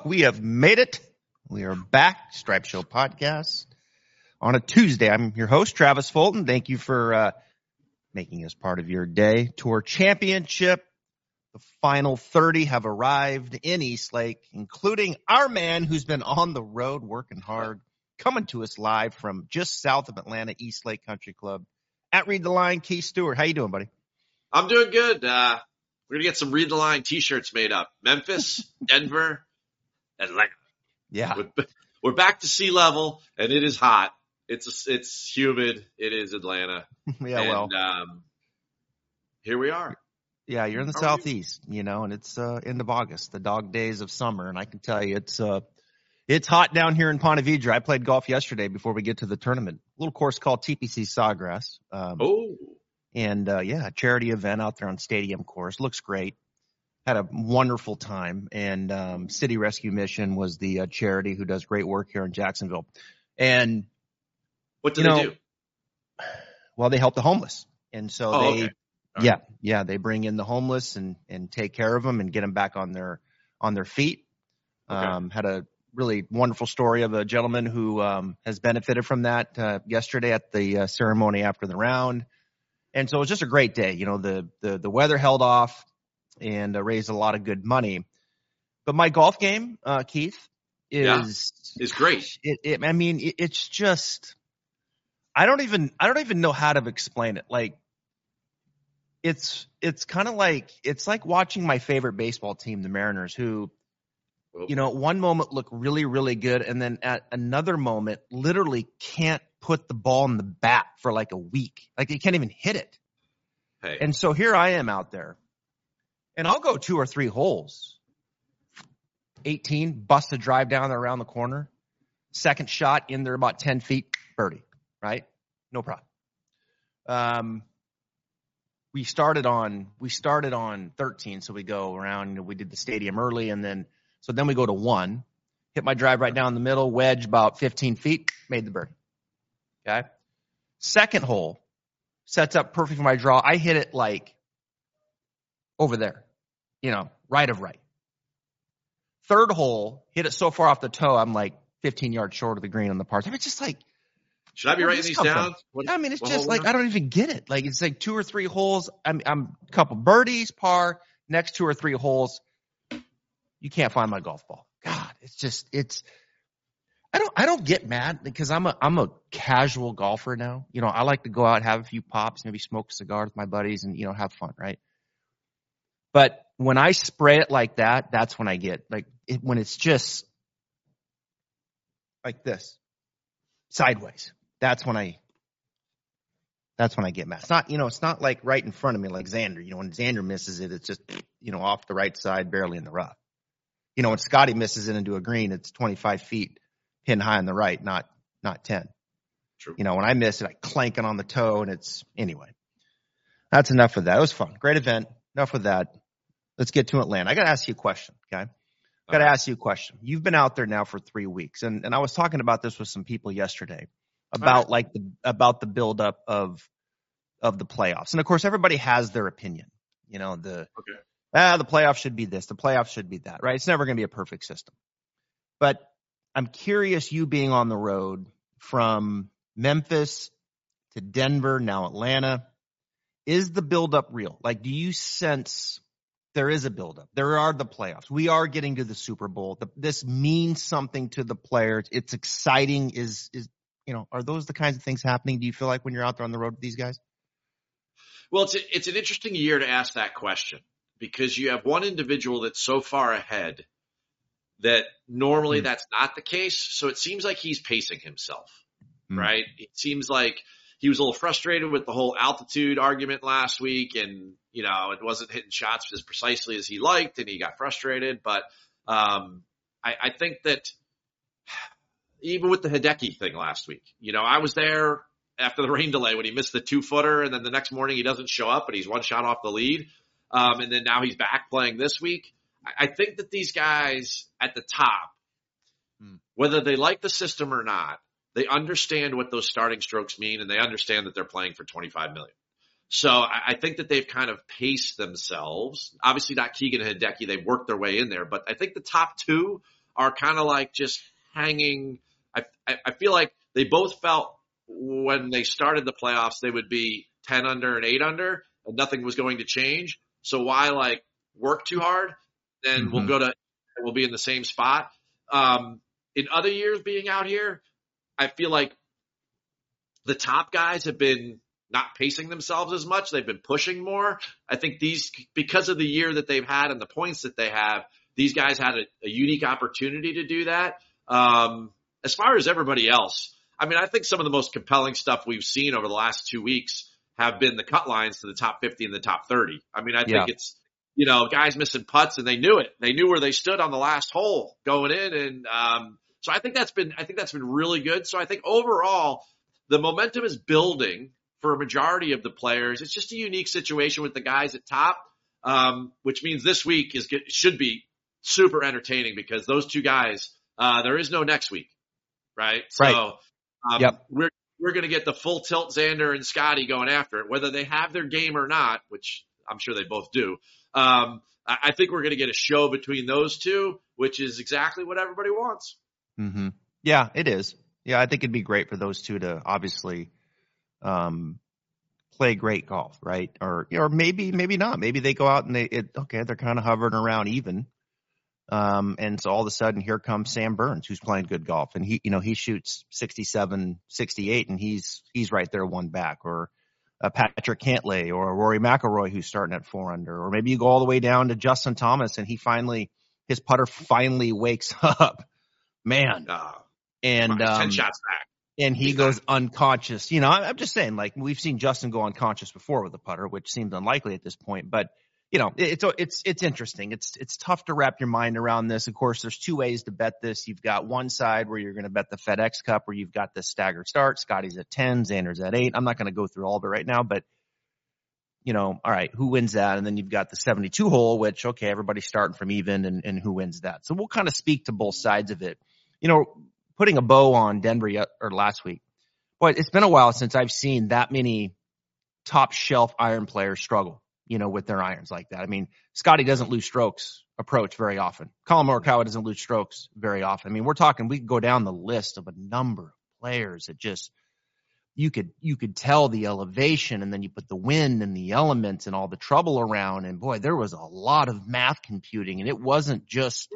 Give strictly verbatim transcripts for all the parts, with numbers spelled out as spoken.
We have made it. We are back. Stripe Show podcast on a Tuesday. I'm your host, Travis Fulton. Thank you for uh, making us part of your day. Tour Championship. The final thirty have arrived in Eastlake, including our man who's been on the road working hard, coming to us live from just south of Atlanta, Eastlake Country Club. At Read the Line, Keith Stewart. How you doing, buddy? I'm doing good. Uh, we're going to get some Read the Line t-shirts made up. Memphis, Denver, Atlanta. Yeah. We're, we're back to sea level, and it is hot. It's it's humid. It is Atlanta. Yeah, and, well. Um, here we are. Yeah, you're in the How are southeast, you? you know, and it's uh, end of August, the dog days of summer. And I can tell you it's uh, it's hot down here in Ponte Vedra. I played golf yesterday before we get to the tournament. A little course called T P C Sawgrass. Um, oh. And, uh, yeah, a charity event out there on Stadium Course. Looks great. Had a wonderful time. And um, City Rescue Mission was the uh, charity who does great work here in Jacksonville. And what do you they know, do? Well, they help the homeless. And so oh, they, okay. yeah, right. yeah, they bring in the homeless and, and take care of them and get them back on their on their feet. Okay. Um, had a really wonderful story of a gentleman who um, has benefited from that uh, yesterday at the uh, ceremony after the round. And so it was just a great day. You know, the the, the weather held off and uh, raised a lot of good money. But my golf game, uh, Keith, is yeah, is great. It, it, I mean, it, it's just I don't even I don't even know how to explain it. Like it's it's kind of like it's like watching my favorite baseball team, the Mariners, who you know, at one moment look really, really good, and then at another moment literally can't put the ball in the bat for like a week. Like they can't even hit it. Hey. And so here I am out there, and I'll go two or three holes. eighteen, bust a drive down there around the corner. Second shot in there about ten feet, birdie, right? No problem. Um, we started on we started on thirteen, so we go around. You know, we did the stadium early, and then so then we go to one. Hit my drive right down the middle, wedge about fifteen feet, made the birdie. Okay. Second hole sets up perfect for my draw. I hit it like over there, you know, right of right. Third hole, hit it so far off the toe, I'm like fifteen yards short of the green on the par. I mean, it's just like, should I be writing these down? What, I mean, it's just like, I don't even get it. Like, it's like two or three holes. I'm, I'm a couple birdies, par, next two or three holes. You can't find my golf ball. God, it's just, it's, I don't, I don't get mad because I'm a, I'm a casual golfer now. You know, I like to go out, have a few pops, maybe smoke a cigar with my buddies and, you know, have fun. Right. But when I spray it like that, that's when I get like it, when it's just like this sideways. That's when I, that's when I get mad. It's not, you know, it's not like right in front of me like Xander. You know, when Xander misses it, it's just, you know, off the right side, barely in the rough. You know, when Scotty misses it into a green, it's twenty-five feet pin high on the right, not not ten. True. You know, when I miss it, I clank it on the toe, and it's anyway. That's enough of that. It was fun, great event. Enough of that. Let's get to Atlanta. I got to ask you a question, okay? I got to ask you a question. You've been out there now for three weeks, and and I was talking about this with some people yesterday about right. like the about the buildup of of the playoffs, and of course, everybody has their opinion. You know, the okay. Ah, the playoffs should be this. The playoffs should be that, right? It's never going to be a perfect system. But I'm curious, you being on the road from Memphis to Denver, now Atlanta, is the buildup real? Like, do you sense there is a buildup? There are the playoffs. We are getting to the Super Bowl. The, this means something to the players. It's exciting. Is, is you know, are those the kinds of things happening? Do you feel like when you're out there on the road with these guys? Well, it's a, it's an interesting year to ask that question. Because you have one individual that's so far ahead that normally mm. that's not the case. So it seems like he's pacing himself, mm. right? It seems like he was a little frustrated with the whole altitude argument last week and, you know, it wasn't hitting shots as precisely as he liked and he got frustrated. But um, I, I think that even with the Hideki thing last week, you know, I was there after the rain delay when he missed the two footer and then the next morning he doesn't show up, but he's one shot off the lead. Um, and then now he's back playing this week. I, I think that these guys at the top, hmm. whether they like the system or not, they understand what those starting strokes mean and they understand that they're playing for twenty-five million dollars. So I, I think that they've kind of paced themselves. Obviously not Keegan and Hideki. They've worked their way in there, but I think the top two are kind of like just hanging. I, I, I feel like they both felt when they started the playoffs, they would be ten under and eight under and nothing was going to change. So why like work too hard? Then Mm-hmm. we'll go to, we'll be in the same spot. Um, in other years being out here, I feel like the top guys have been not pacing themselves as much. They've been pushing more. I think these, because of the year that they've had and the points that they have, these guys had a, a unique opportunity to do that. Um, as far as everybody else, I mean, I think some of the most compelling stuff we've seen over the last two weeks have been the cut lines to the top fifty and the top thirty. I mean, I Yeah. think it's, you know, guys missing putts and they knew it. They knew where they stood on the last hole going in. And, um, so I think that's been, I think that's been really good. So I think overall the momentum is building for a majority of the players. It's just a unique situation with the guys at top, um, which means this week is get, should be super entertaining because those two guys, uh, there is no next week, right? Right. So, um, Yep. we're, we're going to get the full tilt Xander and Scotty going after it, whether they have their game or not, which I'm sure they both do. Um, I, I think we're going to get a show between those two, which is exactly what everybody wants. Mm-hmm. Yeah, it is. Yeah, I think it'd be great for those two to obviously um, play great golf, right? Or or maybe maybe not. Maybe they go out and they it, okay, they're kind of hovering around even. Um, and so all of a sudden here comes Sam Burns, who's playing good golf, and he you know he shoots sixty-seven, sixty-eight, and he's he's right there one back. Or uh, Patrick Cantlay or Rory McIlroy, who's starting at four under. Or maybe you go all the way down to Justin Thomas, and he finally his putter finally wakes up. Man. Uh, And um, ten shots back. And he He's goes not. unconscious. You know, I'm just saying, like, we've seen Justin go unconscious before with a putter, which seems unlikely at this point. But, you know, it's it's it's interesting. It's it's tough to wrap your mind around this. Of course, there's two ways to bet this. You've got one side where you're going to bet the FedEx Cup, where you've got the staggered start. Scotty's at ten, Xander's at eight. I'm not going to go through all of it right now, but, you know, all right, who wins that? And then you've got the seventy-two hole, which, okay, everybody's starting from even, and, and who wins that? So we'll kind of speak to both sides of it. You know, putting a bow on Denver yet, or last week. Boy, it's been a while since I've seen that many top shelf iron players struggle, you know, with their irons like that. I mean, Scotty doesn't lose strokes approach very often. Colin Morikawa doesn't lose strokes very often. I mean, we're talking, we could go down the list of a number of players that just, you could, you could tell the elevation, and then you put the wind and the elements and all the trouble around. And boy, there was a lot of math computing, and it wasn't just,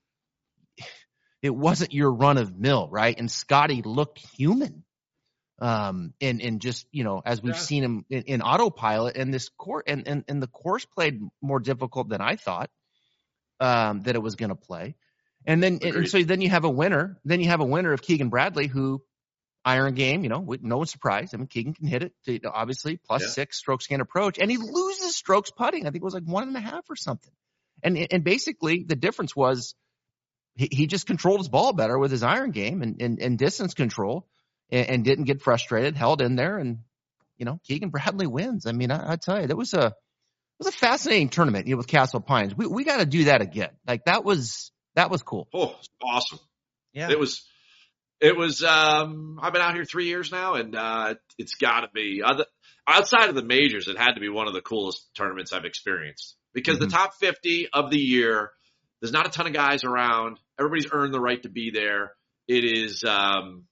it wasn't your run of mill, right? And Scotty looked human. Um, and, and just, you know, as we've yeah. seen him in, in autopilot, and this course, and, and, and the course played more difficult than I thought, um, that it was going to play. And then, and, and so then you have a winner, then you have a winner of Keegan Bradley, who iron game, you know, with no one's surprised. I mean, Keegan can hit it to, obviously plus yeah. six strokes gain approach, and he loses strokes putting. I think it was like one and a half or something. And, and basically the difference was he, he just controlled his ball better with his iron game and, and, and distance control. And didn't get frustrated, held in there, and, you know, Keegan Bradley wins. I mean, I, I tell you, that was a, it was a fascinating tournament, you know, with Castle Pines. We, we got to do that again. Like that was, that was cool. Oh, awesome. Yeah. It was, it was, um, I've been out here three years now, and, uh, it's gotta be other, outside of the majors. It had to be one of the coolest tournaments I've experienced, because mm-hmm. the top fifty of the year, there's not a ton of guys around. Everybody's earned the right to be there. It is, um,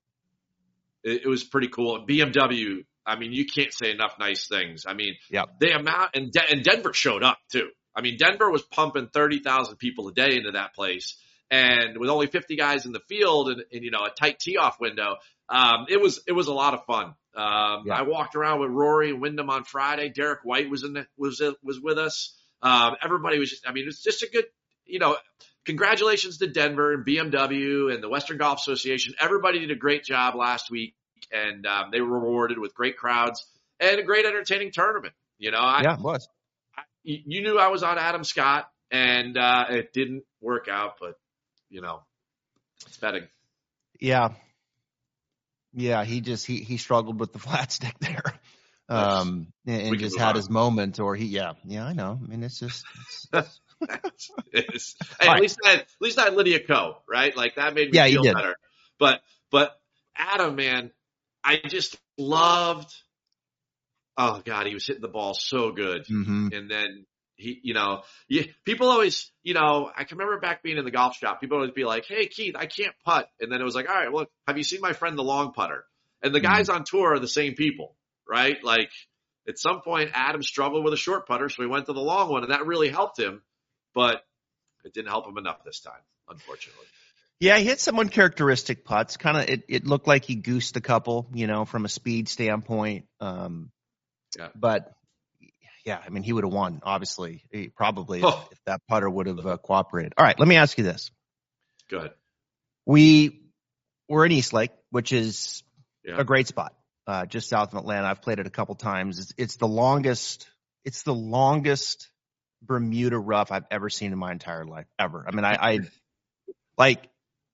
It was pretty cool. B M W, I mean, you can't say enough nice things. I mean, yep. they amount, and, De- and Denver showed up too. I mean, Denver was pumping thirty thousand people a day into that place. And with only fifty guys in the field and, and you know, a tight tee off window, um, it was, it was a lot of fun. Um, yeah. I walked around with Rory and Wyndham on Friday. Derek White was in the, was, was with us. Um, everybody was just, I mean, it's just a good, you know, congratulations to Denver and B M W and the Western Golf Association. Everybody did a great job last week, and um, they were rewarded with great crowds and a great entertaining tournament. You know, I, yeah, it was. I, you knew I was on Adam Scott, and uh, it didn't work out, but you know, it's betting. Yeah, yeah. He just he he struggled with the flat stick there, um, and, and just had on. his moment. Or he, yeah, yeah. I know. I mean, it's just. It's, it's, it's, hey, at right. least I had, at least I had Lydia Ko, right? Like that made me yeah, feel did. better. But but Adam, man, I just loved. Oh God, he was hitting the ball so good, mm-hmm. and then he, you know, you, people always, you know, I can remember back being in the golf shop, people always be like, hey, Keith, I can't putt. And then it was like, all right, well, have you seen my friend, the long putter? And the guys on tour are the same people, right? Like at some point, Adam struggled with a short putter, so he went to the long one, and that really helped him, but it didn't help him enough this time, unfortunately. Yeah, he hit some uncharacteristic putts. Kind of, it, it looked like he goosed a couple, you know, from a speed standpoint. Um, yeah. But, yeah, I mean, he would have won, obviously, he, probably, oh. if, if that putter would have uh, cooperated. All right, let me ask you this. Go ahead. We, we're in Eastlake, which is yeah. a great spot, uh, just south of Atlanta. I've played it a couple times. It's, it's the longest, it's the longest Bermuda rough I've ever seen in my entire life, ever. I mean, I, I like,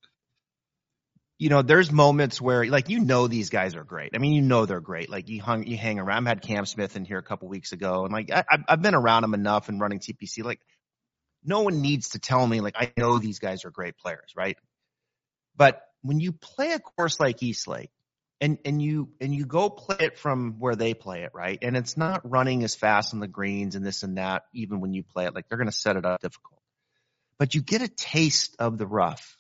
you know, there's moments where, like, you know, these guys are great. I mean, you know, they're great. Like, you hung, you hang around. I had Cam Smith in here a couple weeks ago, and like, I, I've been around him enough and running T P C. Like, no one needs to tell me, like, I know these guys are great players, right? But when you play a course like Eastlake, and and you and you go play it from where they play it, right? And it's not running as fast on the greens and this and that, even when you play it, like, they're going to set it up difficult. But you get a taste of the rough.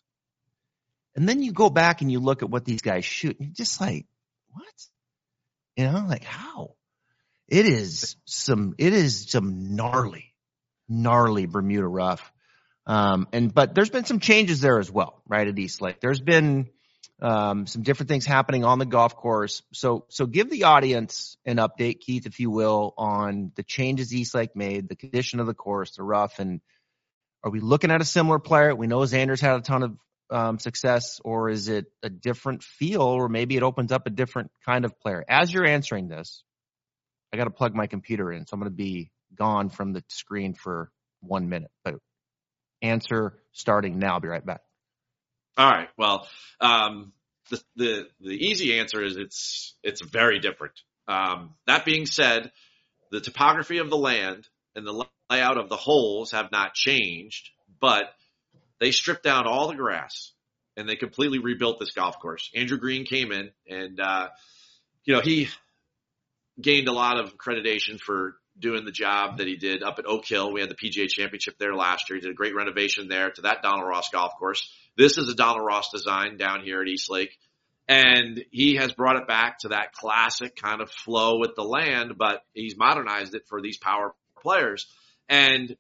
And then you go back and you look at what these guys shoot, and you're just like, what? You know, like, how? It is some, it is some gnarly, gnarly Bermuda rough. Um, and, but there's been some changes there as well, right, at Eastlake. There's been, um, some different things happening on the golf course. So, so give the audience an update, Keith, if you will, on the changes Eastlake made, the condition of the course, the rough, and are we looking at a similar player? We know Xander's had a ton of Um, success, or is it a different feel, or maybe it opens up a different kind of player? As you're answering this, I got to plug my computer in, so I'm going to be gone from the screen for one minute. But answer starting now. I'll be right back. All right. Well, um, the, the the easy answer is it's it's very different. Um, that being said, the topography of the land and the layout of the holes have not changed, but they stripped down all the grass and they completely rebuilt this golf course. Andrew Green came in and, uh, you know, he gained a lot of accreditation for doing the job that he did up at Oak Hill. We had the P G A Championship there last year. He did a great renovation there to that Donald Ross golf course. This is a Donald Ross design down here at Eastlake. And he has brought it back to that classic kind of flow with the land, but he's modernized it for these power players. And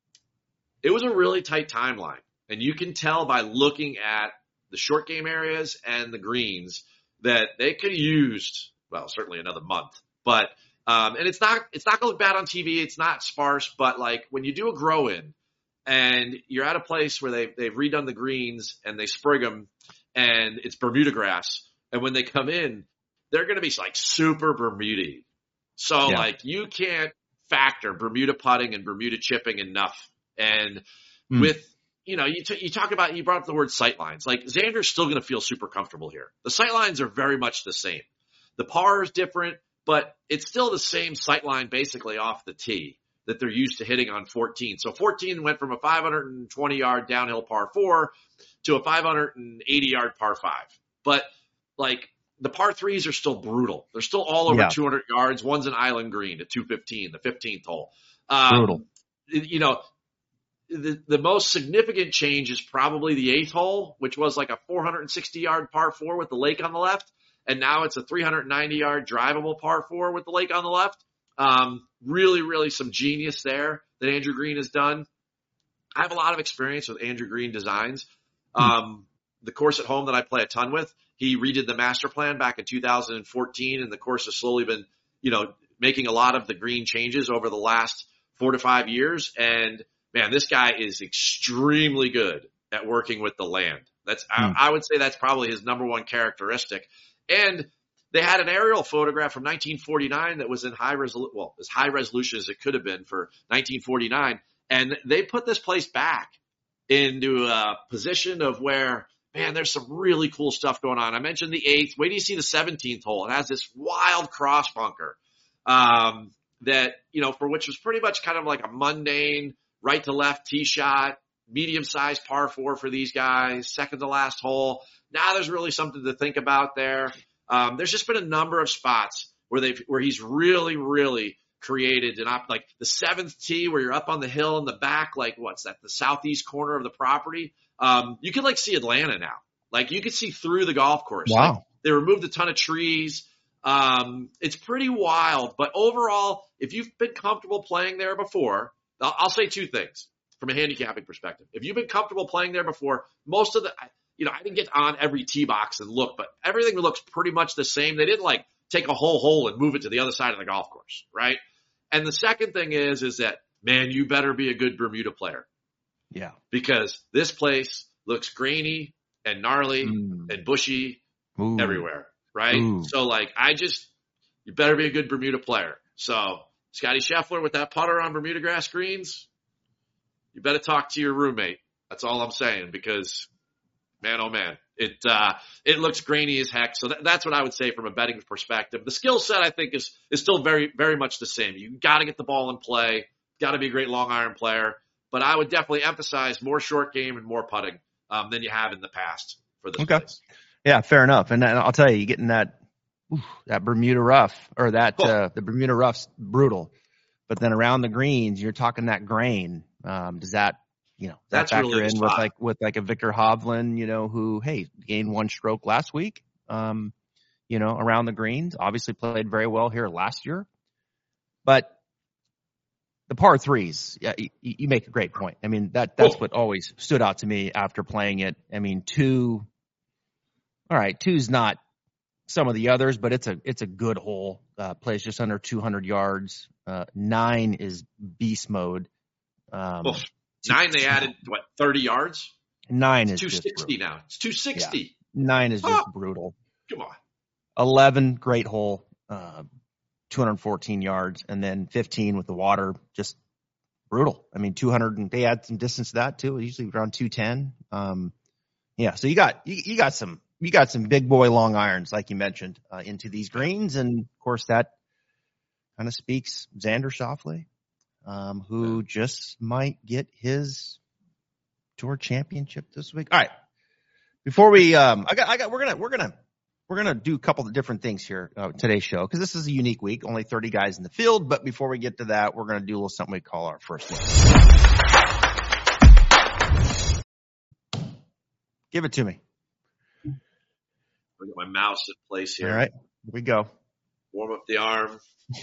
it was a really tight timeline. And you can tell by looking at the short game areas and the greens that they could have used, well, certainly another month. But um, and it's not it's not going to look bad on T V. It's not sparse, but like when you do a grow in and you're at a place where they they've redone the greens and they sprig them and it's Bermuda grass, and when they come in, they're going to be like super Bermuda. So yeah. like you can't factor Bermuda putting and Bermuda chipping enough. And mm. with You know, you t- you talk about, you brought up the word sightlines. Like, Xander's still going to feel super comfortable here. The sightlines are very much the same. The par is different, but it's still the same sightline basically off the tee that they're used to hitting on fourteen. So fourteen went from a five hundred twenty yard downhill par four to a five hundred eighty yard par five. But, like, the par threes are still brutal. They're still all over yeah. two hundred yards. One's an island green at two fifteen, the fifteenth hole. Um, brutal. You know, The, the most significant change is probably the eighth hole, which was like a four hundred sixty yard par four with the lake on the left. And now it's a three hundred ninety yard drivable par four with the lake on the left. Um, really, really some genius there that Andrew Green has done. I have a lot of experience with Andrew Green designs. Um, the course at home that I play a ton with, he redid the master plan back in two thousand fourteen, and the course has slowly been, you know, making a lot of the green changes over the last four to five years. And man, this guy is extremely good at working with the land. That's, mm. I, I would say that's probably his number one characteristic. And they had an aerial photograph from nineteen forty-nine that was in high resolution, well, as high resolution as it could have been for nineteen forty-nine. And they put this place back into a position of where, man, there's some really cool stuff going on. I mentioned the eighth. Wait till you see the seventeenth hole. It has this wild cross bunker, um, that, you know, for which was pretty much kind of like a mundane right to left tee shot, medium sized par four for these guys, second to last hole. Now there's really something to think about there. Um, there's just been a number of spots where they've, where he's really, really created an op, like the seventh tee where you're up on the hill in the back, like what's that, the southeast corner of the property. Um, you could like see Atlanta now. Like you could see through the golf course. Wow. Like, they removed a ton of trees. Um, it's pretty wild, but overall, if you've been comfortable playing there before, I'll, I'll say two things from a handicapping perspective. If you've been comfortable playing there before, most of the, you know, I didn't get on every tee box and look, but everything looks pretty much the same. They didn't like take a whole hole and move it to the other side of the golf course, right? And the second thing is, is that, man, you better be a good Bermuda player. Yeah. Because this place looks grainy and gnarly Mm. and bushy Ooh. everywhere, right? Ooh. So, like, I just, you better be a good Bermuda player. So, Scotty Scheffler with that putter on Bermuda grass greens, you better talk to your roommate. That's all I'm saying, because, man, oh man, it uh, it looks grainy as heck. So that, that's what I would say from a betting perspective. The skill set, I think, is is still very, very much the same. You got to get the ball in play, got to be a great long iron player. But I would definitely emphasize more short game and more putting um, than you have in the past for this Okay. place. Yeah, fair enough. And then I'll tell you, you getting that oof, that Bermuda rough or that Oh. uh, the Bermuda rough's brutal, but then around the greens, you're talking that grain. Um, does that you know does that That's factor really the in with spot. like with like a Victor Hovland, you know, who hey gained one stroke last week, um, you know, around the greens. Obviously played very well here last year, but the par threes, yeah, you, you make a great point. I mean that that's Oh. what always stood out to me after playing it. I mean two. All right, two's not some of the others, but it's a it's a good hole. Uh, plays just under two hundred yards. Uh, nine is beast mode. Um, Oh, nine, they added, what, thirty yards? nine It's is two just sixty brutal. now. It's two sixty. Nine is just Huh. brutal. Come on. Eleven, great hole, uh, two hundred fourteen yards, and then fifteen with the water, just brutal. I mean, two hundred, and they add some distance to that too. Usually around two ten. Um, yeah, so you got you, you got some. You got some big boy long irons, like you mentioned, uh, into these greens. And, of course, that kind of speaks Xander Schauffele, um, who yeah. just might get his tour championship this week. All right. Before we um, – I got, I got, we're going to – we're going to we're going to do a couple of different things here uh, today's show because this is a unique week, only thirty guys in the field. But before we get to that, we're going to do a little something we call our first one. Give it to me. Look at my mouse in place here. All right, here we go. Warm up the arm.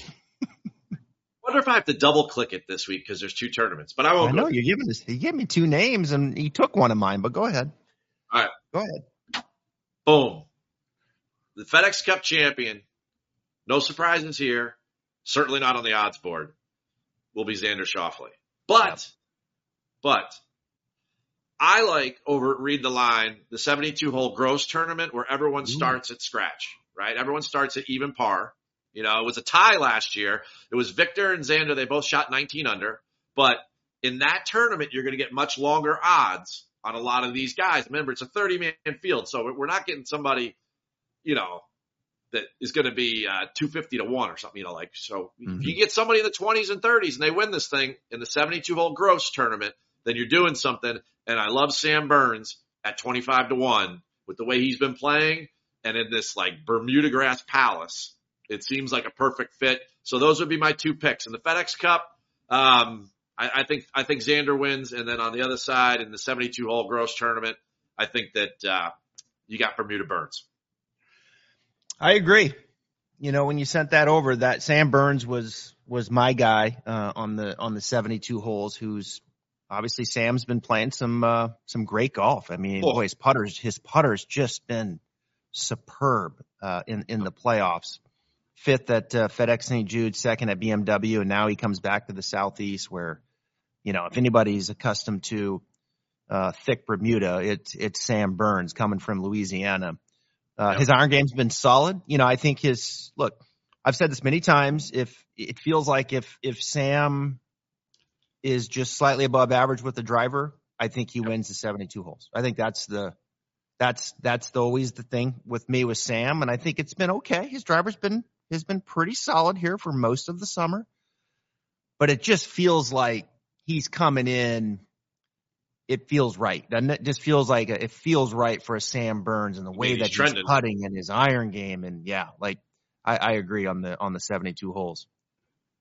Wonder if I have to double click it this week because there's two tournaments, but I won't. I know go. you're giving this. You gave me two names and you took one of mine, but go ahead. All right, go ahead. Boom. The FedEx Cup champion. No surprises here. Certainly not on the odds board. Will be Xander Schauffele. But, yep. but. I like over Read the Line, the seventy-two hole gross tournament where everyone starts Ooh. at scratch, right? Everyone starts at even par. You know, it was a tie last year. It was Victor and Xander. They both shot nineteen under. But in that tournament, you're going to get much longer odds on a lot of these guys. Remember, it's a thirty man field. So we're not getting somebody, you know, that is going to be uh, two fifty to one or something, you know, like, so mm-hmm. if you get somebody in the twenties and thirties and they win this thing in the seventy-two hole gross tournament, then you're doing something. And I love Sam Burns at twenty-five to one with the way he's been playing. And in this like Bermuda grass palace, it seems like a perfect fit. So those would be my two picks. In the FedEx Cup, um, I, I think, I think Xander wins. And then on the other side in the seventy-two hole gross tournament, I think that, uh, you got Bermuda Burns. I agree. You know, when you sent that over, that Sam Burns was, was my guy, uh, on the, on the seventy-two holes, who's, obviously, Sam's been playing some uh, some great golf. I mean, oh. boy, his putters his putters just been superb uh, in in the playoffs. Fifth at uh, FedEx Saint Jude, second at B M W, and now he comes back to the Southeast, where, you know, if anybody's accustomed to uh, thick Bermuda, it's it's Sam Burns coming from Louisiana. Uh, yep. His iron game's been solid. You know, I think his look. I've said this many times. If it feels like if if Sam is just slightly above average with the driver, I think he yep. wins the seventy-two holes. I think that's the, that's, that's the, always the thing with me with Sam. And I think it's been okay. His driver's been, has been pretty solid here for most of the summer, but it just feels like he's coming in. It feels right. Doesn't it? Just feels like a, it feels right for a Sam Burns and the way that he's, he's putting and his iron game. And yeah, like I, I agree on the, on the seventy-two holes.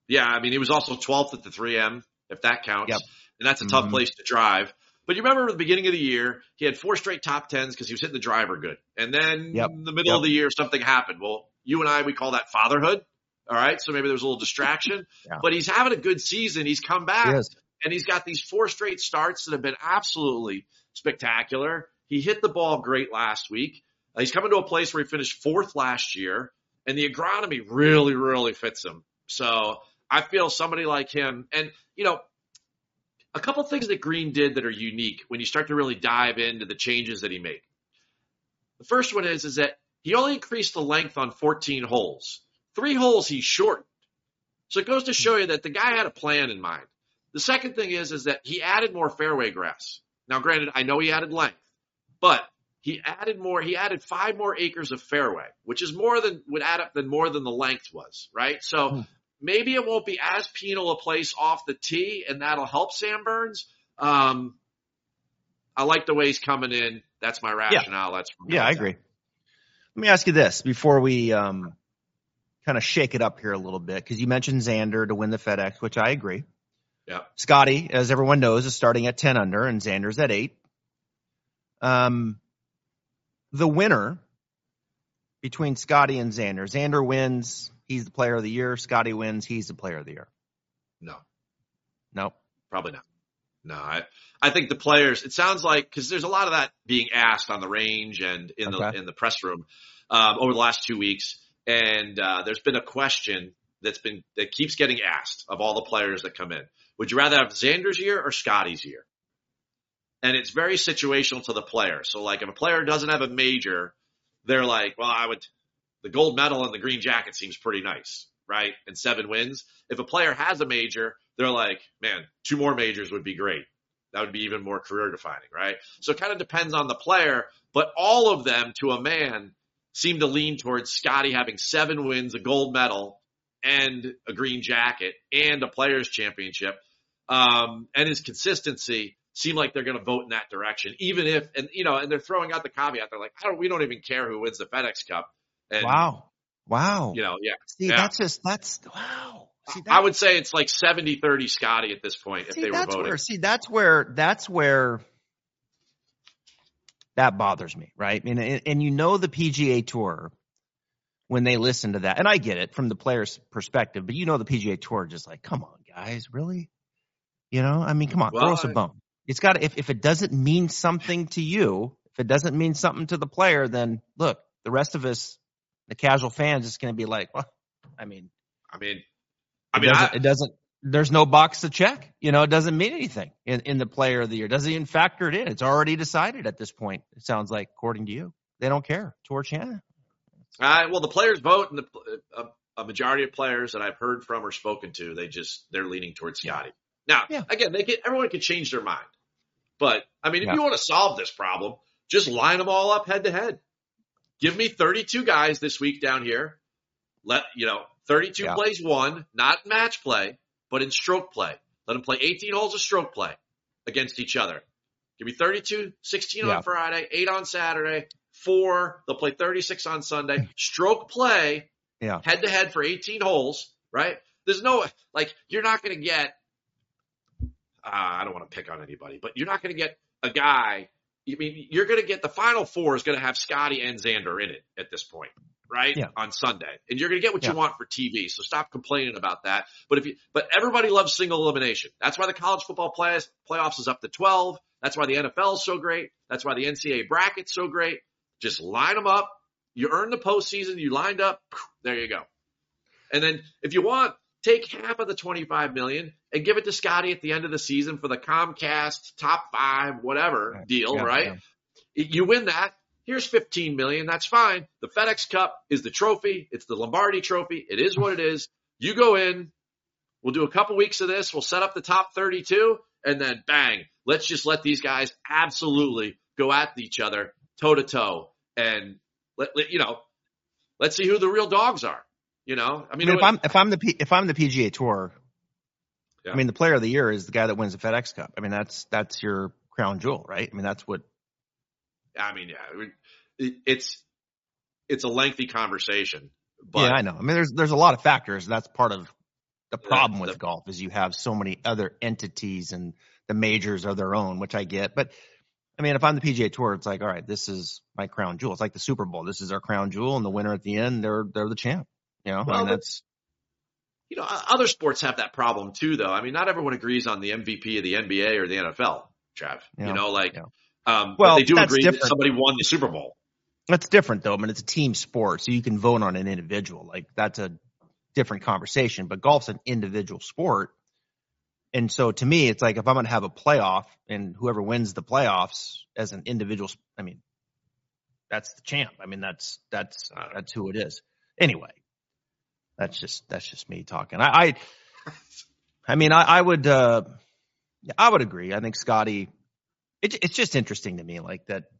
Yeah, I mean, he was also twelfth at the three M, if that counts. Yep. And that's a Mhm. tough place to drive. But you remember at the beginning of the year, he had four straight top tens because he was hitting the driver good. And then Yep. in the middle Yep. of the year, something happened. Well, you and I, we call that fatherhood. All right. So maybe there was a little distraction. Yeah. But he's having a good season. He's come He back. is. And he's got these four straight starts that have been absolutely spectacular. He hit the ball great last week. Uh, he's coming to a place where he finished fourth last year. And the agronomy really, really fits him. So I feel somebody like him. And, you know, a couple things that Green did that are unique when you start to really dive into the changes that he made. The first one is, is that he only increased the length on fourteen holes. Three holes he shortened. So it goes to show you that the guy had a plan in mind. The second thing is, is that he added more fairway grass. Now, granted, I know he added length, but he added more, he added five more acres of fairway, which is more than, would add up than more than the length was, right? So Hmm. maybe it won't be as penal a place off the tee, and that'll help Sam Burns. Um, I like the way he's coming in. That's my rationale. That's Yeah, I agree. Let me ask you this before we um, kind of shake it up here a little bit, because you mentioned Xander to win the FedEx, which I agree. Yeah. Scotty, as everyone knows, is starting at ten under, and Xander's at eight. Um, the winner between Scotty and Xander, Xander wins, he's the player of the year. Scotty wins, he's the player of the year. No, Nope. probably not. No, I, I think the players, it sounds like, cause there's a lot of that being asked on the range and in Okay. the, in the press room, um, over the last two weeks. And, uh, there's been a question that's been, that keeps getting asked of all the players that come in. Would you rather have Xander's year or Scotty's year? And it's very situational to the player. So like if a player doesn't have a major, they're like, well, I would, the gold medal and the green jacket seems pretty nice, right? And seven wins. If a player has a major, they're like, man, two more majors would be great. That would be even more career defining, right? So it kind of depends on the player, but all of them to a man seem to lean towards Scotty having seven wins, a gold medal and a green jacket and a players championship. Um, and his consistency seem like they're going to vote in that direction, even if, and you know, and they're throwing out the caveat. They're like, I don't, we don't even care who wins the FedEx Cup. And, Wow. Wow. you know, yeah. See, yeah. that's just, that's, wow. See, I would say it's like seventy thirty Scotty at this point if see, they were that's voting. where, see, that's where, that's where that bothers me, right? And, and, and you know, the P G A Tour, when they listen to that, and I get it from the player's perspective, but you know, the P G A Tour just like, come on, guys, really? You know, I mean, come on, Well, throw us a bone. It's got to, if, if it doesn't mean something to you, if it doesn't mean something to the player, then look, the rest of us, the casual fans, is going to be like, well, I mean, I mean, I it mean, doesn't, I, it doesn't, there's no box to check. You know, it doesn't mean anything in, in the player of the year. It doesn't even factor it in. It's already decided at this point. It sounds like, according to you, they don't care. Tour champ. Uh, well, the players vote, and the, a, a majority of players that I've heard from or spoken to, they just they're leaning towards Scotty. Now, Yeah. again, they can, everyone can change their mind, but I mean, if Yeah. you want to solve this problem, just line them all up head to head. Give me thirty-two guys this week down here. Let you know, thirty-two Yeah. plays one, not match play, but in stroke play. Let them play eighteen holes of stroke play against each other. Give me thirty-two, sixteen Yeah. on Friday, eight on Saturday, four. They'll play thirty-six on Sunday. Stroke play, Yeah. head to head for eighteen holes, right? There's no, like, you're not going to get, uh, I don't want to pick on anybody, but you're not going to get a guy. I mean, you're going to get the final four is going to have Scotty and Xander in it at this point, right? Yeah. On Sunday. And you're going to get what Yeah. you want for T V. So stop complaining about that. But if you, but everybody loves single elimination. That's why the college football playoffs, playoffs is up to twelve. That's why the N F L is so great. That's why the N C double A bracket's so great. Just line them up. You earn the postseason. You lined up. There you go. And then if you want, take half of the twenty-five million dollars and give it to Scotty at the end of the season for the Comcast top five, whatever Right. deal, Yeah, right? yeah. You win that. Here's fifteen million dollars. That's fine. The FedEx Cup is the trophy. It's the Lombardi trophy. It is what it is. You go in. We'll do a couple weeks of this. We'll set up the top thirty-two and then bang. Let's just let these guys absolutely go at each other toe to toe and let, let you know, let's see who the real dogs are. You know, I I mean, mean, if I'm if I'm the P, if I'm the P G A Tour, Yeah. I mean, the player of the year is the guy that wins the FedEx Cup. I mean, that's that's your crown jewel, right? I mean, that's what. I mean, yeah, it, it's it's a lengthy conversation, but Yeah, I know. I mean, there's there's a lot of factors. That's part of The problem The- with the- golf is you have so many other entities and the majors are their own, which I get. But I mean, if I'm the P G A Tour, it's like, all right, this is my crown jewel. It's like the Super Bowl. This is our crown jewel, and the winner at the end, they're they're the champ. You know, Well, I mean, but- that's You know, o- other sports have that problem too, though. I mean, not everyone agrees on the M V P of the N B A or the N F L, Trav. Yeah, You know, like, yeah. um, Well, but they do that's agree that different. somebody won the Super Bowl. that's different though. I mean, it's a team sport, so you can vote on an individual. Like that's a different conversation. But golf's an individual sport. And so to me, it's like if I'm going to have a playoff and whoever wins the playoffs as an individual, I mean, that's the champ. I mean, that's, that's, that's who it is. Anyway, that's just, that's just me talking. I, I, I mean, I, I would, uh, I would agree. I think Scotty, it, it's just interesting to me like that.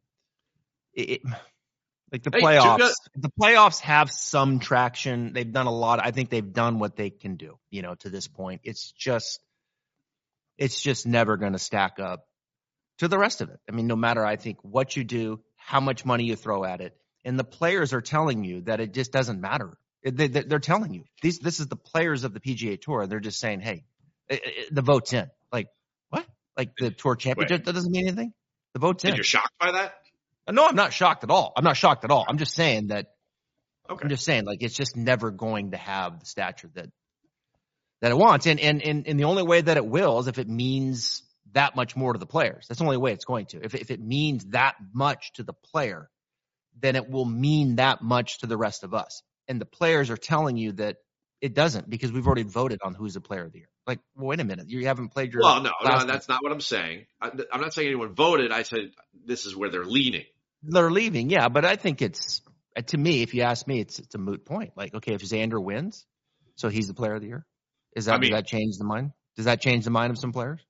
It, like the Hey, playoffs, Tuca- the playoffs have some traction. They've done a lot. I think they've done what they can do, you know, to this point. It's just, it's just never going to stack up to the rest of it. I mean, no matter, I think, what you do, how much money you throw at it, and the players are telling you that it just doesn't matter. They, they, they're telling you these. This is the players of the P G A Tour. They're just saying, "Hey, it, it, the vote's in." Like what? Like the Tour Championship? That doesn't mean anything. The vote's in. And you're shocked by that? No, I'm not shocked at all. I'm not shocked at all. I'm just saying that. Okay. I'm just saying, like, it's just never going to have the stature that that it wants, and and and, and the only way that it will is if it means that much more to the players. That's the only way it's going to. If if it means that much to the player, then it will mean that much to the rest of us. And the players are telling you that it doesn't because we've already voted on who's the player of the year. Like, well, wait a minute, you haven't played your. Well, no, no, last that's not what I'm saying. I, I'm not saying anyone voted. I said this is where they're leaning. They're leaving, yeah, but I think it's to me. If you ask me, it's it's a moot point. Like, okay, if Xander wins, so he's the player of the year. Is that I mean- does that change the mind? Does that change the mind of some players?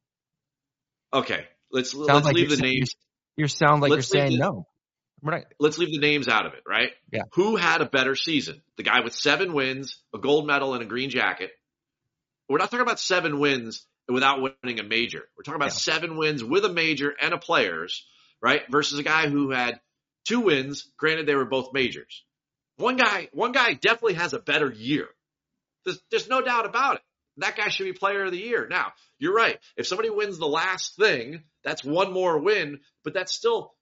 Okay, let's Sounds let's like leave you're the saying- names. You sound like Let's you're leave saying the- no. Right. Let's leave the names out of it, right? Yeah. Who had a better season? The guy with seven wins, a gold medal, and a green jacket. We're not talking about seven wins without winning a major. We're talking about Yeah. seven wins with a major and a players, right? Versus a guy who had two wins. Granted, they were both majors. One guy, one guy definitely has a better year. There's, there's no doubt about it. That guy should be player of the year. Now, you're right. If somebody wins the last thing, that's one more win, but that's still,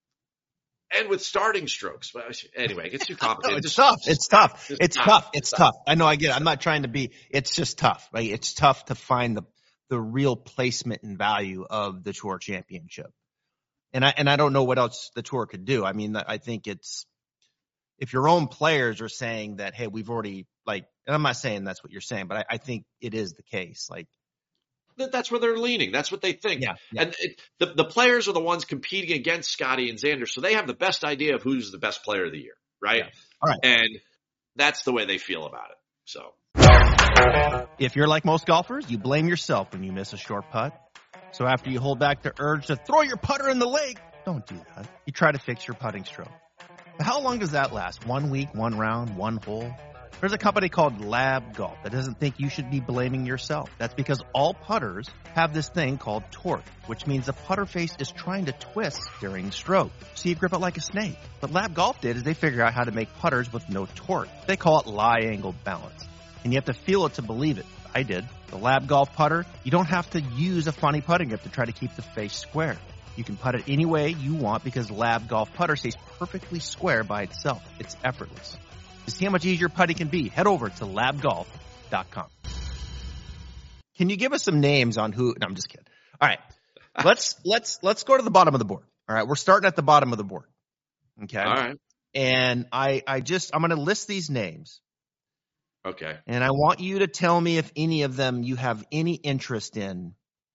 and with starting strokes. But anyway, it gets too No, complicated. it's Just- tough. It's tough. just It's tough. tough. It's It's tough. I know. I get it. I'm not trying to be. It's just tough. Right? It's tough to find the the real placement and value of the Tour Championship. And I and I don't know what else the Tour could do. I mean, I think it's if your own players are saying that, hey, we've already like, and I'm not saying that's what you're saying, but I, I think it is the case. Like, that- that's where they're leaning. That's what they think. yeah, yeah. And it, the, the players are the ones competing against Scotty and Xander, so they have the best idea of who's the best player of the year, right? Yeah. All right. And that's the way they feel about it. So If you're like most golfers, you blame yourself when you miss a short putt. So after you hold back the urge to throw your putter in the lake, don't do that. You try to fix your putting stroke. But how long does that last? One week, one round, one hole? There's a company called Lab Golf that doesn't think you should be blaming yourself. That's because all putters have this thing called torque, which means the putter face is trying to twist during stroke. So you grip it like a snake. What Lab Golf did is they figured out how to make putters with no torque. They call it lie angle balance. And you have to feel it to believe it. I did. The Lab Golf putter, you don't have to use a funny putting grip to try to keep the face square. You can putt it any way you want because Lab Golf putter stays perfectly square by itself. It's effortless. To see how much easier putting can be, head over to lab golf dot com. Can you give us some names on who? No, I'm just kidding. All right, let's let's let's go to the bottom of the board. All right, we're starting at the bottom of the board. Okay. all right, And I I just I'm going to list these names, okay. and I want you to tell me if any of them you have any interest in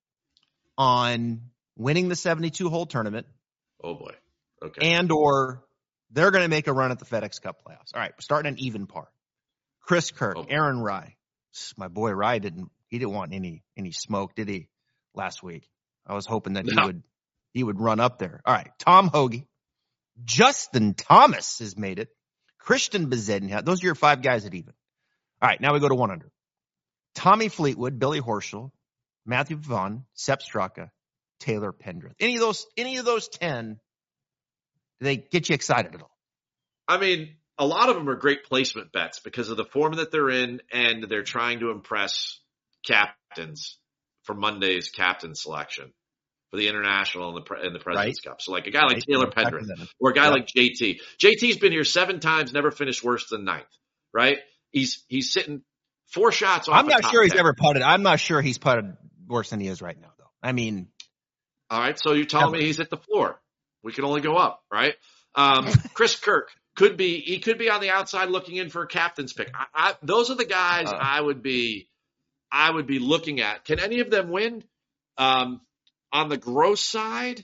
on winning the seventy-two hole tournament Oh boy. Okay. and or they're going to make a run at the FedEx Cup playoffs. All right, we're starting an even par. Chris Kirk, Oh. Aaron Rye. My boy Rye didn't he didn't want any any smoke, did he? Last week, I was hoping that he No. would he would run up there. All right, Tom Hoagie, Justin Thomas has made it. Christian Bezuidenhout. Those are your five guys at even. All right, now we go to one under. Tommy Fleetwood, Billy Horschel, Matthew Vaughn, Sepp Straka, Taylor Pendrith. Any of those any of those ten? Do they get you excited at all? I mean, a lot of them are great placement bets because of the form that they're in, and they're trying to impress captains for Monday's captain selection for the International and the and the President's Right. Cup. So like a guy like Right. Taylor No Pendrith second. or a guy Yep. like J T. J T's been here seven times, never finished worse than ninth, right? He's he's sitting four shots off I'm a not top sure he's ten. ever putted. I'm not sure he's putted worse than he is right now, though. I mean, All right, so you're telling Ever. me he's at the floor. We can only go up, right? Um, Chris Kirk could be, he could be on the outside looking in for a captain's pick. I, I, those are the guys Uh. I would be, I would be looking at. Can any of them win? Um, on the gross side,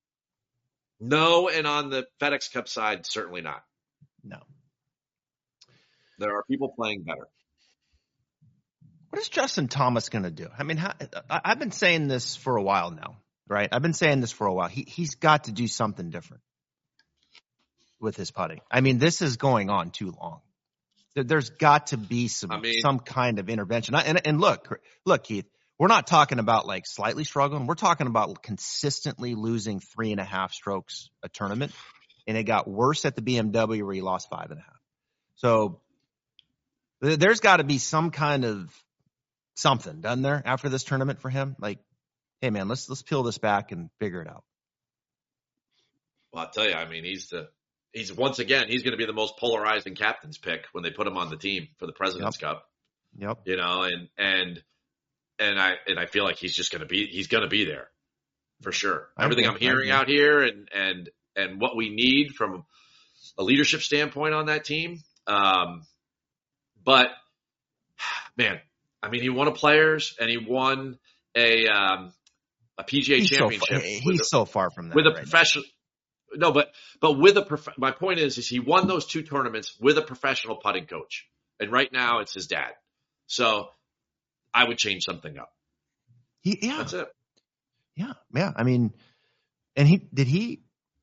no, and on the FedEx Cup side, certainly not. no. There are people playing better. What is Justin Thomas going to do? I mean, how, I, I've been saying this for a while now, right? I've been saying this for a while. He, he's got to do something different with his putting. I mean, this is going on too long. There, there's got to be some I mean- some kind of intervention. I, and, and look, look, Keith, we're not talking about like slightly struggling. We're talking about consistently losing three and a half strokes a tournament. And it got worse at the B M W where he lost five and a half. So th- there's got to be some kind of something done there after this tournament for him. Like, hey man, let's let's peel this back and figure it out. Well, I'll tell you, I mean, he's the, he's once again, he's going to be the most polarizing captain's pick when they put him on the team for the President's Cup. Yep. You know, and, and, and I, and I feel like he's just going to be, he's going to be there for sure. I Everything agree. I'm hearing I agree. out here and, and, and what we need from a leadership standpoint on that team. Um, but man, I mean, he won a Players and he won a, um, a P G A He's so championship. far, with he's a- so far from that. with a right now. professional. No, but but with a prof- my point is is he won those two tournaments with a professional putting coach, and right now it's his dad. So I would change something up. He, yeah, That's it. yeah, yeah. I mean, and he did he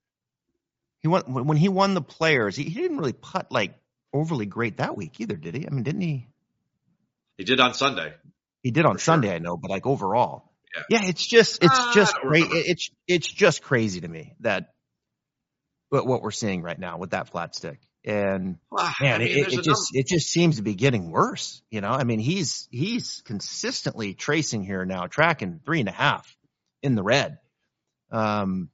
he won when he won the Players. He, he didn't really putt like overly great that week either, did he? I mean, didn't he? He did on Sunday. He did on For sure. Sunday, I know, but like overall, Yeah. yeah, it's just it's Ah, just I don't great. remember. It's it's just crazy to me that what what we're seeing right now with that flat stick. And Well, man, I mean, it, there's it a just it just seems to be getting worse. You know, I mean, he's he's consistently tracing here now, tracking three and a half in the red. Um,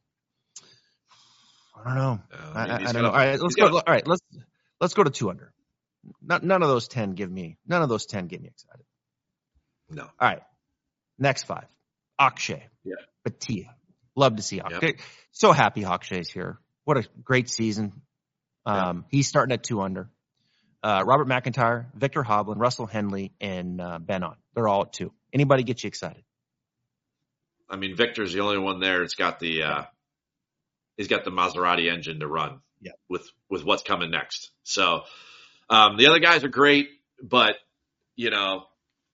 I don't know. number- I, I mean, I, he's I don't got know. a- All right, let's he's go. got a- All right, let's let's go to two under. Not, none of those ten give me none of those ten get me excited. No. All right, next five. Akshay, Yeah. Bhatia. Love to see Akshay. So happy Akshay's here. What a great season. Um, He's starting at two under. Uh, Robert McIntyre, Victor Hovland, Russell Henley, and uh, Ben Ott. They're all at two. Anybody get you excited? I mean, Victor's the only one there that's got the uh, he's got the Maserati engine to run. Yeah. With with what's coming next. So um, the other guys are great, but you know,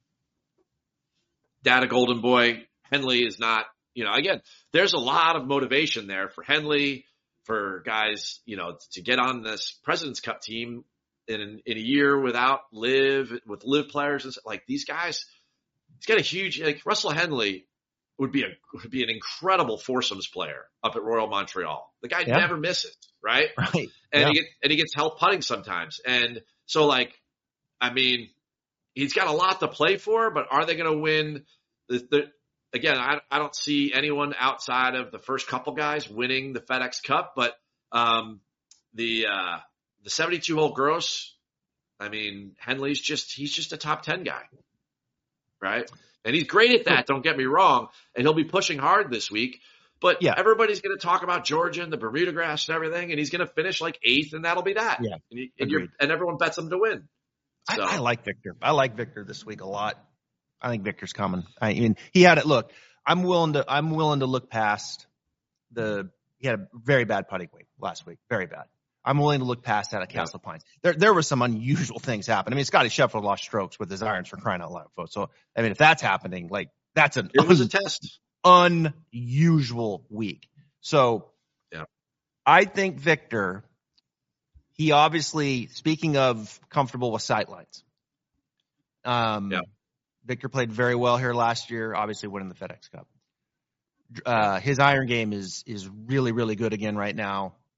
Data Golden Boy Henley is not. You know, again, there's a lot of motivation there for Henley, for guys, you know, to get on this President's Cup team in in a year without live with live players and stuff. Like these guys. He's got a huge like Russell Henley would be a would be an incredible foursomes player up at Royal Montreal. The guy Yeah. never misses, right? Right. And Yeah. he gets and he gets help putting sometimes. And so like, I mean, he's got a lot to play for, but are they going to win? The, the again, I I don't see anyone outside of the first couple guys winning the FedEx Cup, but um, the uh, the seventy-two hole gross. I mean, Henley's just he's just a top ten guy. Right. And he's great at that. Don't get me wrong. And he'll be pushing hard this week, but Yeah. everybody's going to talk about Georgia and the Bermuda grass and everything. And he's going to finish like eighth and that'll be that. Yeah. And, you, and, you're, Agreed. and everyone bets him to win. So I, I like Victor. I like Victor this week a lot. I think Victor's coming. I mean, he had it. Look, I'm willing to. I'm willing to look past the. He had a very bad putting week last week. Very bad. I'm willing to look past that at Yeah. Castle Pines. There, there were some unusual things happen. I mean, Scotty Scheffler lost strokes with his irons for crying out loud, folks. So, I mean, if that's happening, like that's an it was a un- test. unusual week. So, Yeah. I think Victor. He obviously, speaking of comfortable with sightlines, um, Yeah. Victor played very well here last year, obviously winning the FedEx Cup. Uh, his iron game is is really, really good again right now.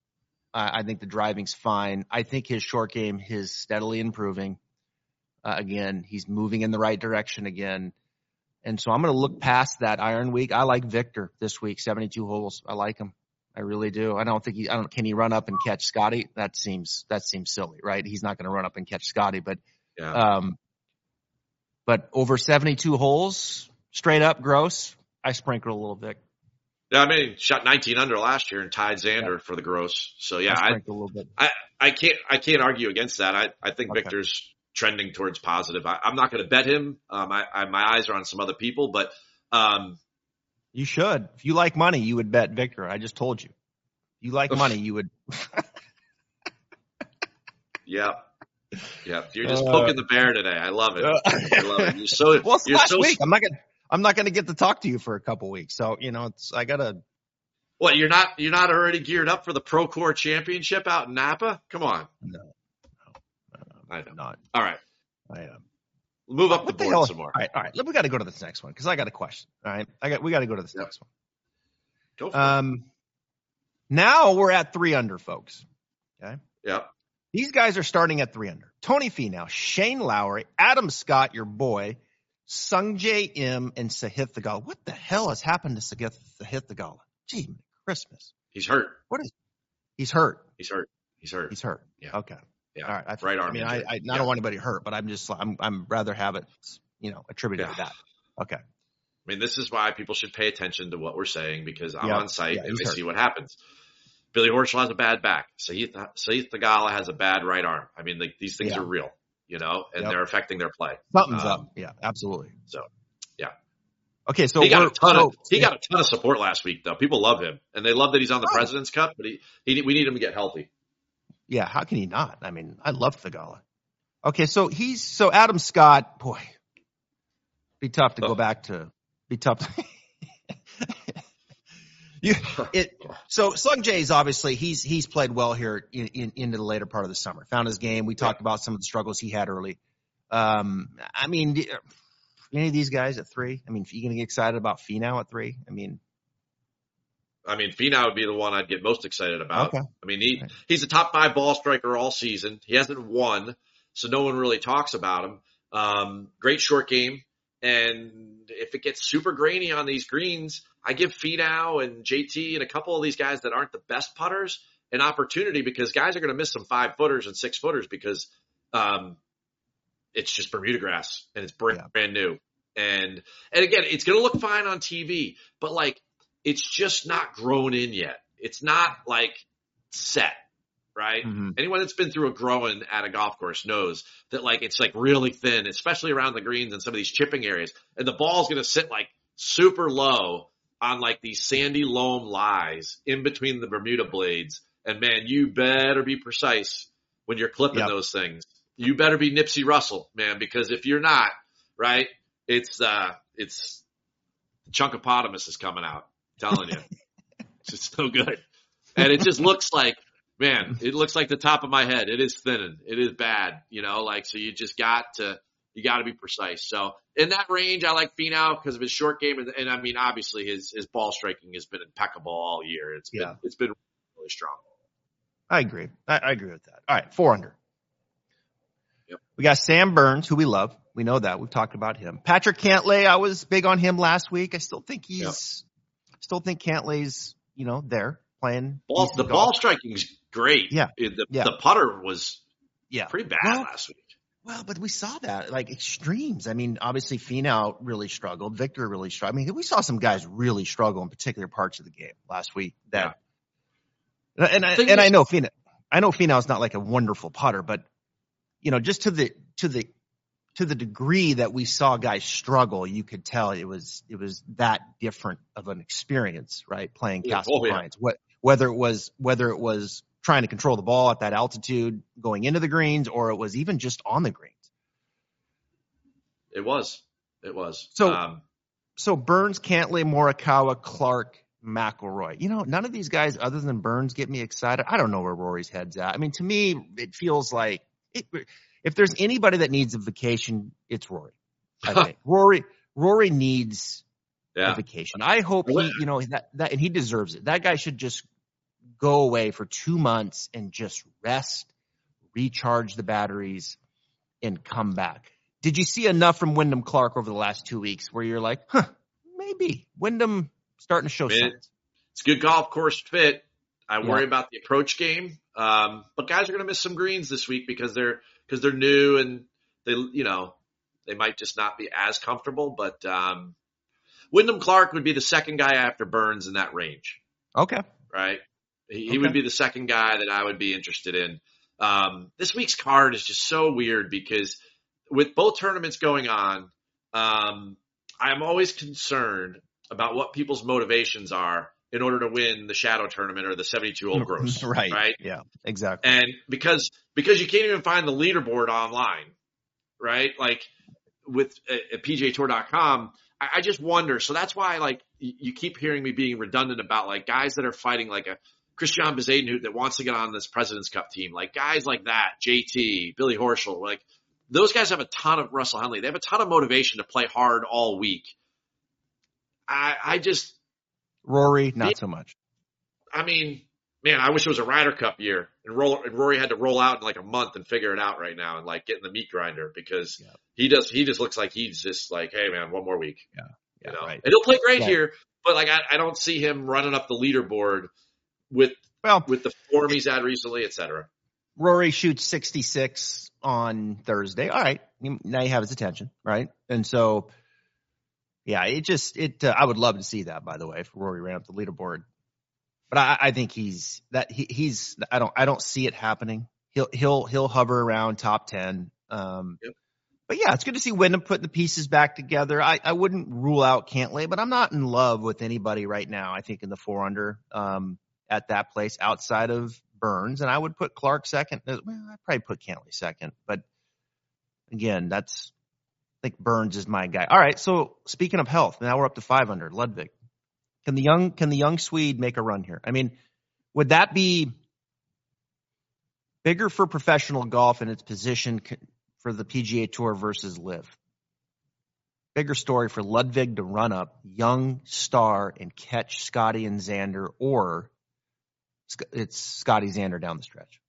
I, I think the driving's fine. I think his short game is steadily improving. Uh, again, he's moving in the right direction again. And so I'm going to look past that Iron Week. I like Victor this week, seventy-two holes. I like him. I really do. I don't think he, I don't, can he run up and catch Scotty? That seems, that seems silly, right? He's not going to run up and catch Scotty, but, yeah. um, but over seventy-two holes, straight up gross, I sprinkle a little bit. Yeah, I mean, shot nineteen under last year and tied Xander yeah. for the gross. So yeah, I, I, a little bit. I, I can't, I can't argue against that. I, I think okay. Victor's trending towards positive. I, I'm not going to bet him. Um, I, I, my eyes are on some other people, but, um, you should. If you like money, you would bet Victor. I just told you. If you like money, you would. yeah. Yeah. You're just uh, poking the bear today. I love it. Uh, I love it. You're so, well, it's you're last so, week. I'm not going to, I'm not going to get to talk to you for a couple weeks. So, you know, it's, I got to. What, you're not, you're not already geared up for the Procore Championship out in Napa? Come on. No. no, no I know. Not. All right. I am. We'll move up what the board the hell? some more. All right. All right. We got to go to this next one because I got a question. All right. I got, we got to go to this yep. next one. Go for um, it. Now we're at three under, folks. Okay. Yep. These guys are starting at three under. Tony Finau, Shane Lowry, Adam Scott, your boy, Sungjae Im, and Sahith Theegala. What the hell has happened to Sahith Theegala? Gee, Christmas. He's hurt. What is? He's hurt. He's hurt. He's hurt. He's hurt. Yeah. Okay. Yeah. All right. I, right arm. I mean, I, I, I yeah. don't want anybody hurt, but I'm just, I'm, I'm rather have it, you know, attributed yeah. to that. Okay. I mean, this is why people should pay attention to what we're saying because I'm yep. on site yeah, and I hurt. see what happens. Billy Horschel has a bad back. Sahith Theegala has a bad right arm. I mean, like, these things yeah. are real, you know, and yep. they're affecting their play. Something's um, up. Yeah, absolutely. So, yeah. Okay, so he got a ton so, of he got a ton of support last week, though. People love him, and they love that he's on the oh. President's Cup. But he, he we need him to get healthy. Yeah, how can he not? I mean, I love Theegala. Okay, so he's so Adam Scott. Boy, be tough to oh. go back to. Be tough. To, you it. So Sung Jae's obviously he's he's played well here in, in into the later part of the summer. Found his game. We talked yeah. about some of the struggles he had early. Um, I mean. Any of these guys at three? I mean, are you going to get excited about Finau at three? I mean, I mean, Finau would be the one I'd get most excited about. Okay. I mean, he, right. he's a top five ball striker all season. He hasn't won, so no one really talks about him. Um, great short game. And if it gets super grainy on these greens, I give Finau and J T and a couple of these guys that aren't the best putters an opportunity because guys are going to miss some five footers and six footers because, um, it's just Bermuda grass and it's brand, yeah. brand new. And, and again, it's going to look fine on T V, but like, it's just not grown in yet. It's not like set, right? Mm-hmm. Anyone that's been through a growing at a golf course knows that like, it's like really thin, especially around the greens and some of these chipping areas. And the ball's going to sit like super low on like these sandy loam lies in between the Bermuda blades. And man, you better be precise when you're clipping yep. those things. You better be Nipsey Russell, man, because if you're not, right, it's, uh, it's Chunkopotamus is coming out. I'm telling you. It's just so good. And it just looks like, man, it looks like the top of my head. It is thinning. It is bad, you know, like, so you just got to, you got to be precise. So in that range, I like Finau because of his short game. And, and I mean, obviously his, his ball striking has been impeccable all year. It's been, yeah. it's been really strong. I agree. I, I agree with that. All right. Four under. Yep. We got Sam Burns, who we love. We know that. We've talked about him. Patrick Cantlay, I was big on him last week. I still think he's, yep. still think Cantlay's, you know, there playing. Ball, the golf. Ball striking's great. Yeah. The, yeah. the putter was yeah. pretty bad well, last week. Well, but we saw that, like extremes. I mean, obviously Finau really struggled. Victor really struggled. I mean, we saw some guys really struggle in particular parts of the game last week. That, yeah. And, I, and I know Finau, I know Finau's not like a wonderful putter, but you know, just to the, to the, to the degree that we saw guys struggle, you could tell it was, it was that different of an experience, right? Playing Castle oh, Pines, yeah. what, whether it was, whether it was trying to control the ball at that altitude going into the greens, or it was even just on the greens. It was, it was. So, um, so Burns, Cantlay, Morikawa, Clark, McIlroy. You know, none of these guys other than Burns get me excited. I don't know where Rory's head's at. I mean, to me, it feels like it, if there's anybody that needs a vacation, it's Rory. I think Rory, Rory needs yeah. a vacation. I hope he, you know, that, that, and he deserves it. That guy should just go away for two months and just rest, recharge the batteries, and come back. Did you see enough from Wyndham Clark over the last two weeks where you're like, huh, maybe Wyndham starting to show Man, signs? It's a good golf course fit. I Yeah. worry about the approach game. Um, but guys are going to miss some greens this week because they're, because they're new and they, you know, they might just not be as comfortable. But um, Wyndham Clark would be the second guy after Burns in that range. Okay. Right? He, Okay. he would be the second guy that I would be interested in. Um, this week's card is just so weird because with both tournaments going on, um, I'm always concerned about what people's motivations are in order to win the shadow tournament or the seventy-two hole gross. Right. Right. Yeah, exactly. And because, because you can't even find the leaderboard online, right? Like with uh, P G A Tour dot com, I, I just wonder. So that's why like you, you keep hearing me being redundant about like guys that are fighting like a Christian Bezuidenhout that wants to get on this President's Cup team, like guys like that, J T, Billy Horschel, like those guys have a ton of Russell Henley. They have a ton of motivation to play hard all week. I, I just, Rory, not so much. I mean, man, I wish it was a Ryder Cup year and, roll, and Rory had to roll out in like a month and figure it out right now and like get in the meat grinder because Yeah. he does, he just looks like he's just like, hey man, one more week. Yeah. Yeah, you know, right. and he'll play great Right. here, but like I, I don't see him running up the leaderboard with Well, with the form he's had recently, et cetera. Rory shoots sixty-six on Thursday. All right. Now you have his attention, right? And so, yeah, it just, it, uh, I would love to see that, by the way, if Rory ran up the leaderboard. But I, I think he's, that he, he's, I don't, I don't see it happening. He'll, he'll, he'll hover around top ten. Um, Yep. But yeah, it's good to see Wyndham putting the pieces back together. I, I wouldn't rule out Cantlay, but I'm not in love with anybody right now. I think in the four under, um, at that place outside of Burns, and I would put Clark second. Well, I'd probably put Cantlay second, but again, that's, I think Burns is my guy. All right. So speaking of health, now we're up to five under. Ludwig, can the young, can the young Swede make a run here? I mean, would that be bigger for professional golf in its position for the P G A Tour versus Live? Bigger story for Ludwig to run up, young star, and catch Scotty and Xander, or it's Scotty Xander down the stretch?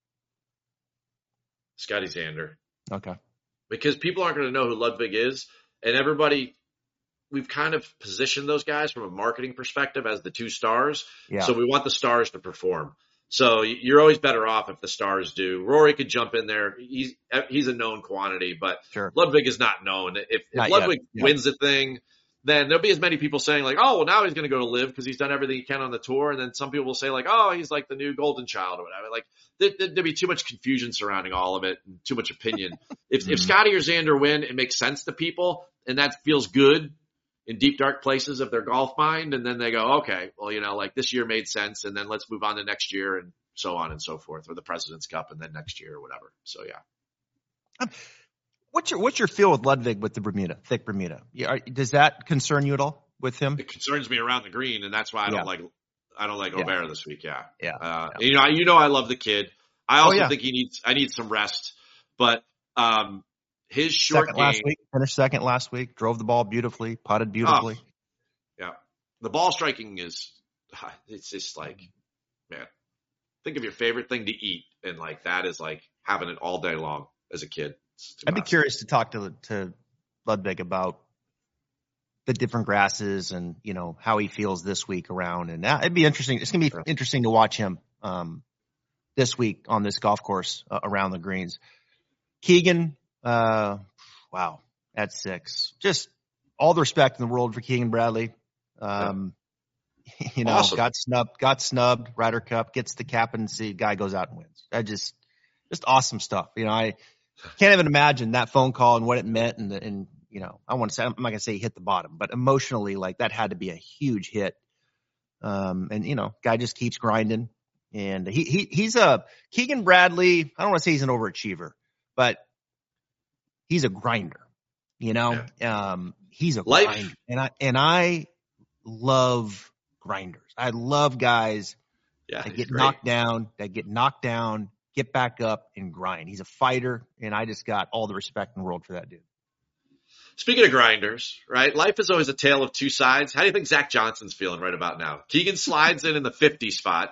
Scotty Xander. Okay. Because people aren't going to know who Ludwig is, and everybody, we've kind of positioned those guys from a marketing perspective as the two stars. Yeah. So we want the stars to perform. So you're always better off if the stars do. Rory could jump in there. He's he's a known quantity, but Sure. Ludwig is not known. If, if Not Ludwig yet. Yeah. wins the thing, then there'll be as many people saying like, oh, well, now he's going to go to Live because he's done everything he can on the tour. And then some people will say like, oh, he's like the new golden child or whatever. Like there, there, there'd be too much confusion surrounding all of it and too much opinion. If, if Scotty or Xander win, it makes sense to people and that feels good in deep, dark places of their golf mind. And then they go, okay, well, you know, like this year made sense. And then let's move on to next year and so on and so forth, or the President's Cup and then next year or whatever. So yeah. Um, What's your what's your feel with Ludwig with the Bermuda, thick Bermuda? Yeah, are, does that concern you at all with him? It concerns me around the green, and that's why I don't Yeah. like I don't like Yeah. O'Bear this week. Yeah, Yeah. Uh, Yeah. You know, you know, I love the kid. I also yeah. think he needs I need some rest, but um, his short Second game, last week, finished second last week, drove the ball beautifully, putted beautifully. Oh, yeah, the ball striking is it's just like, man, think of your favorite thing to eat, and like that is like having it all day long as a kid. I'd be curious to talk to to Ludwig about the different grasses and, you know, how he feels this week around. And that, it'd be interesting. It's going to be Sure. interesting to watch him um, this week on this golf course uh, around the greens. Keegan, uh, wow, at six. Just all the respect in the world for Keegan Bradley. Um, yeah. You know, Awesome. got snubbed, got snubbed, Ryder Cup, gets the captaincy, guy goes out and wins. That just, just awesome stuff. You know, I can't even imagine that phone call and what it meant. And, and, you know, I want to say, I'm not going to say he hit the bottom, but emotionally, like that had to be a huge hit. Um, and, you know, guy just keeps grinding. And he, he, he's a Keegan Bradley. I don't want to say he's an overachiever, but he's a grinder, you know, yeah. um, he's a Life. grinder. And I, and I love grinders. I love guys yeah, that get great. knocked down, that get knocked down, get back up and grind. He's a fighter. And I just got all the respect in the world for that dude. Speaking of grinders, right? Life is always a tale of two sides. How do you think Zach Johnson's feeling right about now? Keegan slides in in the fifty spot.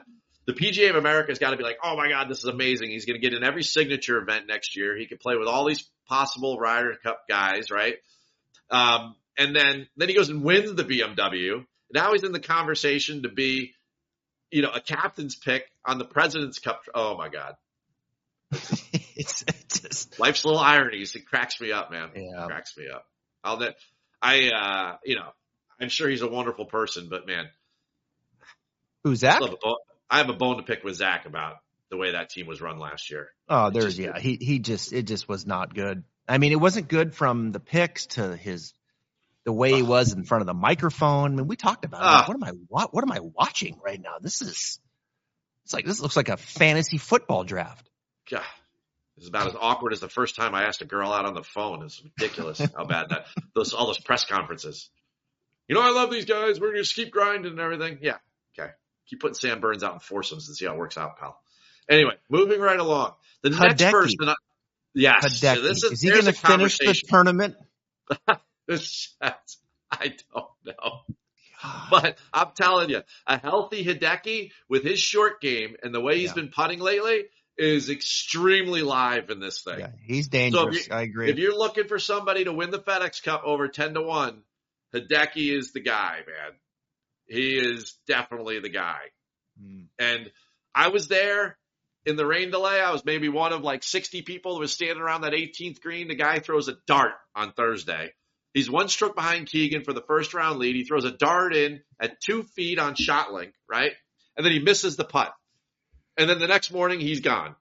the P G A of America has got to be like, oh my God, this is amazing. He's going to get in every signature event next year. He could play with all these possible Ryder Cup guys, right? Um, and then, then he goes and wins the B M W. Now he's in the conversation to be, you know, a captain's pick on the President's Cup. Oh my God. it's, it's just, life's little ironies. It cracks me up, man. Yeah. It cracks me up. I'll, I, uh, you know, I'm sure he's a wonderful person, but man, who's that? I have a bone to pick with Zach about the way that team was run last year. Oh, there's, just, yeah, he, he just, it just was not good. I mean, it wasn't good from the picks to his, the way he was in front of the microphone. I mean, we talked about it. Uh, like, what am I, what, what am I watching right now? This is, it's like, this looks like a fantasy football draft. God, it's about as awkward as the first time I asked a girl out on the phone. It's ridiculous how bad that, those, all those press conferences. You know, I love these guys. We're going to just keep grinding and everything. Yeah. Okay. Keep putting Sam Burns out in foursomes and see how it works out, pal. Anyway, moving right along. The Hideki. next person, I, yes. So this is, is he going to finish the tournament? this, I don't know. But I'm telling you, a healthy Hideki with his short game and the way he's yeah. been putting lately is extremely live in this thing. Yeah, he's dangerous. So I agree. If you're looking for somebody to win the FedEx Cup over ten to one, Hideki is the guy, man. He is definitely the guy. Mm. And I was there in the rain delay. I was maybe one of like sixty people that was standing around that eighteenth green. The guy throws a dart on Thursday. He's one stroke behind Keegan for the first round lead. He throws a dart in at two feet on shot link, right? And then he misses the putt. And then the next morning, he's gone.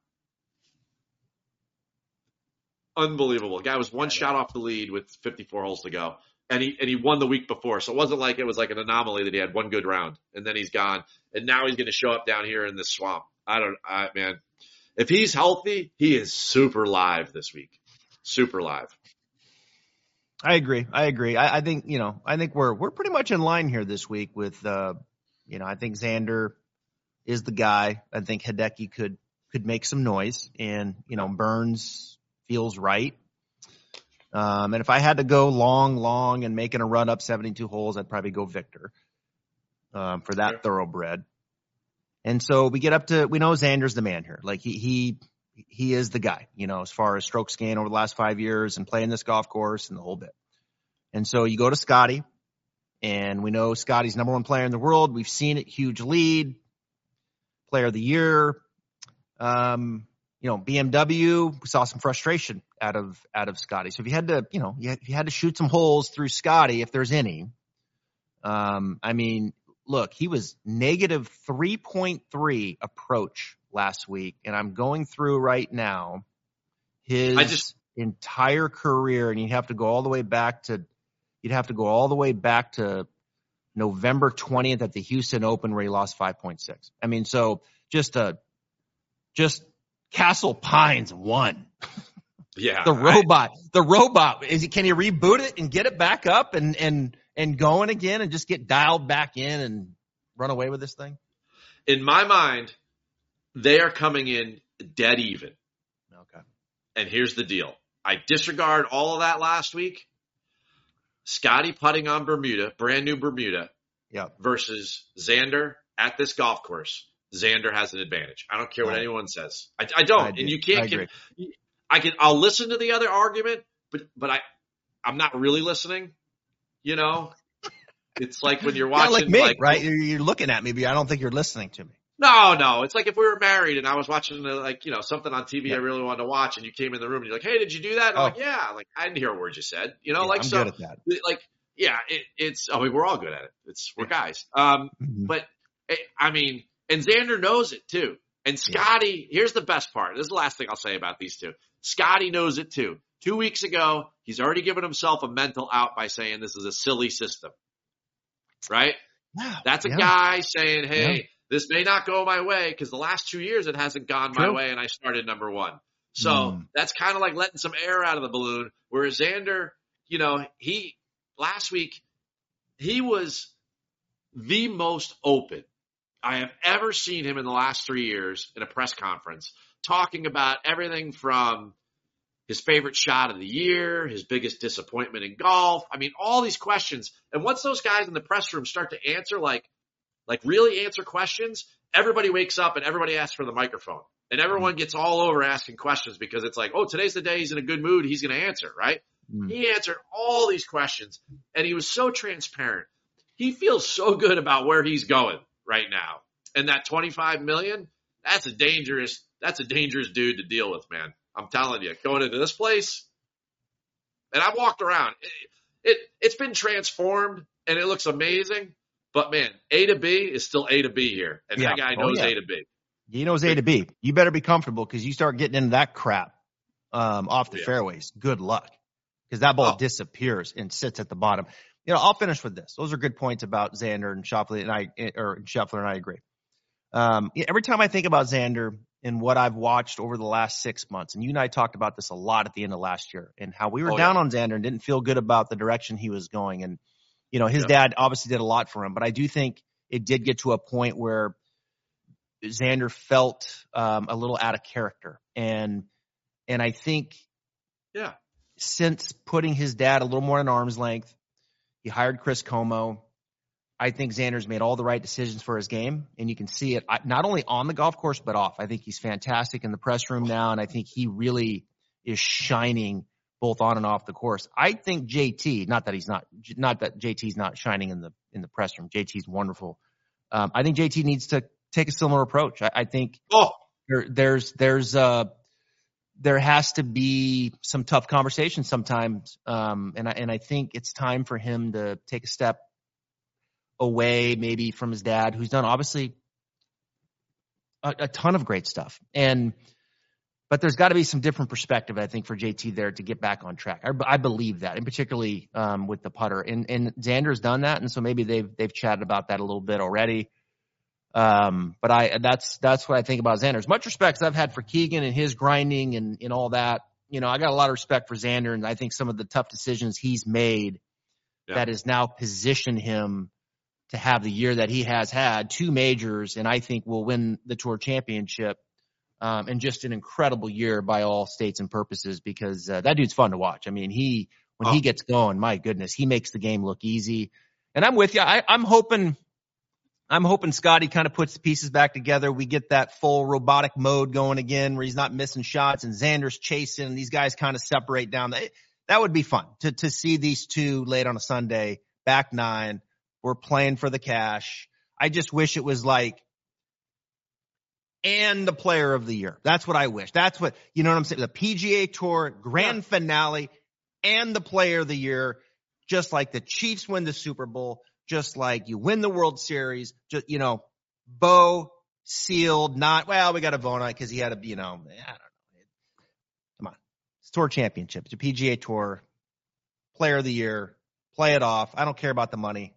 Unbelievable. The guy was one shot off the lead with fifty-four holes to go. And he, and he won the week before. So it wasn't like it was like an anomaly that he had one good round and then he's gone. And now he's going to show up down here in this swamp. I don't, I, man, if he's healthy, he is super live this week. Super live. I agree. I agree. I, I think, you know, I think we're, we're pretty much in line here this week with, uh, you know, I think Xander is the guy. I think Hideki could, could make some noise and, you know, Burns feels right. Um, and if I had to go long, long and making a run up seventy-two holes, I'd probably go Victor, um, for that sure. thoroughbred. And so we get up to, we know Xander's the man here. Like he, he, he is the guy, you know, as far as stroke gained over the last five years and playing this golf course and the whole bit. And so you go to Scotty and we know Scotty's number one player in the world. We've seen it, huge lead, player of the year. Um, you know, B M W, we saw some frustration out of, out of Scotty. So if you had to, you know, if you had to shoot some holes through Scotty, if there's any, um, I mean, look, he was negative three point three approach last week. And I'm going through right now his I just, entire career. And you have to go all the way back to, you'd have to go all the way back to November twentieth at the Houston Open where he lost five point six. I mean, so just a, just, Castle Pines won. Yeah. the robot, I, the robot is he, can he reboot it and get it back up and, and, and going again and just get dialed back in and run away with this thing? In my mind, they are coming in dead even. Okay. And here's the deal. I disregard all of that last week. Scotty putting on Bermuda, brand new Bermuda, yep. versus Xander at this golf course. Xander has an advantage. I don't care what anyone says. I, I don't, I and you can't. I, can, I can. I'll listen to the other argument, but but I, I'm not really listening. You know, it's like when you're watching, yeah, like me, like, right? You're, you're looking at me, but I don't think you're listening to me. No, no. It's like if we were married and I was watching uh, like you know something on T V yeah. I really wanted to watch, and you came in the room and you're like, "Hey, did you do that?" And I'm oh. like, "Yeah." I'm like I didn't hear a word you said. You know, yeah, like I'm so. Good at that. Like yeah, it, it's. I mean, we're all good at it. It's we're guys. Um, mm-hmm. but it, I mean. And Xander knows it too. And Scotty, yeah. here's the best part. This is the last thing I'll say about these two. Scotty knows it too. Two weeks ago, he's already given himself a mental out by saying this is a silly system. Right? Yeah. That's a yeah. guy saying, hey, yeah. this may not go my way because the last two years it hasn't gone True. my way and I started number one. So mm. that's kind of like letting some air out of the balloon. Whereas Xander, you know, he last week, he was the most open I have ever seen him in the last three years in a press conference talking about everything from his favorite shot of the year, his biggest disappointment in golf. I mean, all these questions. And once those guys in the press room start to answer, like, like really answer questions, everybody wakes up and everybody asks for the microphone. And everyone gets all over asking questions because it's like, oh, today's the day he's in a good mood. He's going to answer, right? Mm. He answered all these questions, and he was so transparent. He feels so good about where he's going right now. And that twenty-five million dollars, that's a dangerous, that's a dangerous dude to deal with, man. I'm telling you, going into this place, and I've walked around. It, it, it's been transformed, and it looks amazing. But, man, A to B is still A to B here, and yeah. that guy knows oh, yeah. A to B. He knows A to B. You better be comfortable because you start getting into that crap um, off the yeah. fairways. Good luck because that ball oh. disappears and sits at the bottom. You know, I'll finish with this. Those are good points about Xander and Schauffele, and I or Scheffler, and I agree. Um, every time I think about Xander and what I've watched over the last six months, and you and I talked about this a lot at the end of last year, and how we were oh, down yeah. on Xander and didn't feel good about the direction he was going. And you know, his yeah. dad obviously did a lot for him, but I do think it did get to a point where Xander felt um, a little out of character. And and I think yeah, since putting his dad a little more at arm's length, he hired Chris Como. I think Xander's made all the right decisions for his game, and you can see it not only on the golf course but off. I think he's fantastic in the press room now, and I think he really is shining both on and off the course. I think J T, not that he's not, not that J T's not shining in the in the press room. J T's wonderful. Um, I think J T needs to take a similar approach. I, I think oh. there, there's there's uh there has to be some tough conversations sometimes, um, and I and I think it's time for him to take a step away, maybe from his dad, who's done obviously a, a ton of great stuff, and but there's got to be some different perspective, I think, for J T there to get back on track. I, I believe that, and particularly um, with the putter, and and Xander's done that, and so maybe they've they've chatted about that a little bit already. Um, but I, that's, that's what I think about Xander. As much respect as I've had for Keegan and his grinding and, and all that, you know, I got a lot of respect for Xander, and I think some of the tough decisions he's made yeah. that has now positioned him to have the year that he has had, two majors, and I think will win the Tour Championship. Um, and just an incredible year by all states and purposes, because uh, that dude's fun to watch. I mean, he, when oh. he gets going, my goodness, he makes the game look easy. And I'm with you. I, I'm hoping, I'm hoping Scotty kind of puts the pieces back together. We get that full robotic mode going again where he's not missing shots and Xander's chasing and these guys kind of separate down. That, that would be fun to, to see these two late on a Sunday, back nine. We're playing for the cash. I just wish it was like, and the player of the year. That's what I wish. That's what, you know what I'm saying? The P G A Tour grand yeah. finale and the player of the year, just like the Chiefs win the Super Bowl. Just like you win the World Series, just, you know, Bo sealed, not, well, we got to vote on it because he had a, you know, I don't know. Come on. It's Tour Championship. It's a P G A Tour, player of the year, play it off. I don't care about the money.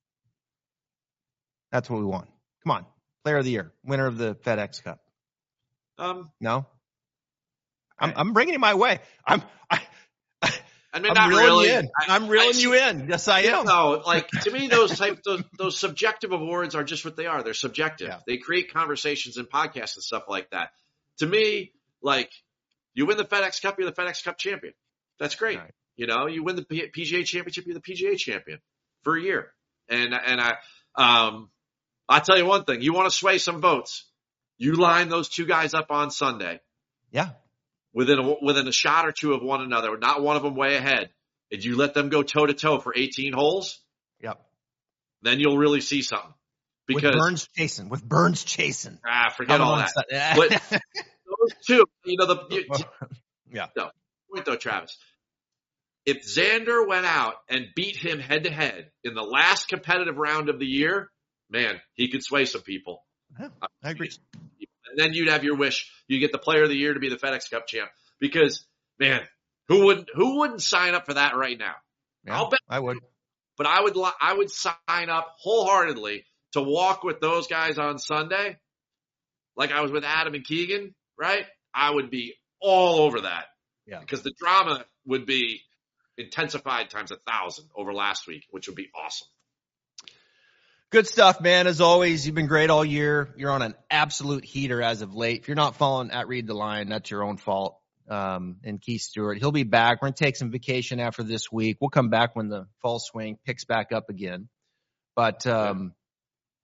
That's what we want. Come on. Player of the year, winner of the FedEx Cup. Um, no? I'm, I'm bringing it my way. I'm, I, I mean, I'm not reeling really. you in. I'm reeling I, you in. Yes, I am. No, like to me, those type those, those subjective awards are just what they are. They're subjective. Yeah. They create conversations and podcasts and stuff like that. To me, like you win the FedEx Cup, you're the FedEx Cup champion. That's great. Right. You know, you win the P G A Championship, you're the P G A champion for a year. And and I, um, I'll tell you one thing. You want to sway some votes? You line those two guys up on Sunday. Yeah. Within a, within a shot or two of one another, not one of them way ahead. Did you let them go toe to toe for eighteen holes? Yep. Then you'll really see something. Because with Burns chasing, with Burns chasing. Ah, forget all that. But those two, you know, the you, yeah. No, point though, Travis. If Xander went out and beat him head to head in the last competitive round of the year, man, he could sway some people. Yeah, I agree. And then you'd have your wish. You get the player of the year to be the FedEx Cup champ. Because, man, who wouldn't who wouldn't sign up for that right now? Yeah, I'll bet I would. But I would I would sign up wholeheartedly to walk with those guys on Sunday, like I was with Adam and Keegan, right? I would be all over that. Yeah. Because the drama would be intensified times a thousand over last week, which would be awesome. Good stuff, man. As always, you've been great all year. You're on an absolute heater as of late. If you're not following at Read the Line, that's your own fault. Um, and Keith Stewart, he'll be back. We're going to take some vacation after this week. We'll come back when the fall swing picks back up again. But um,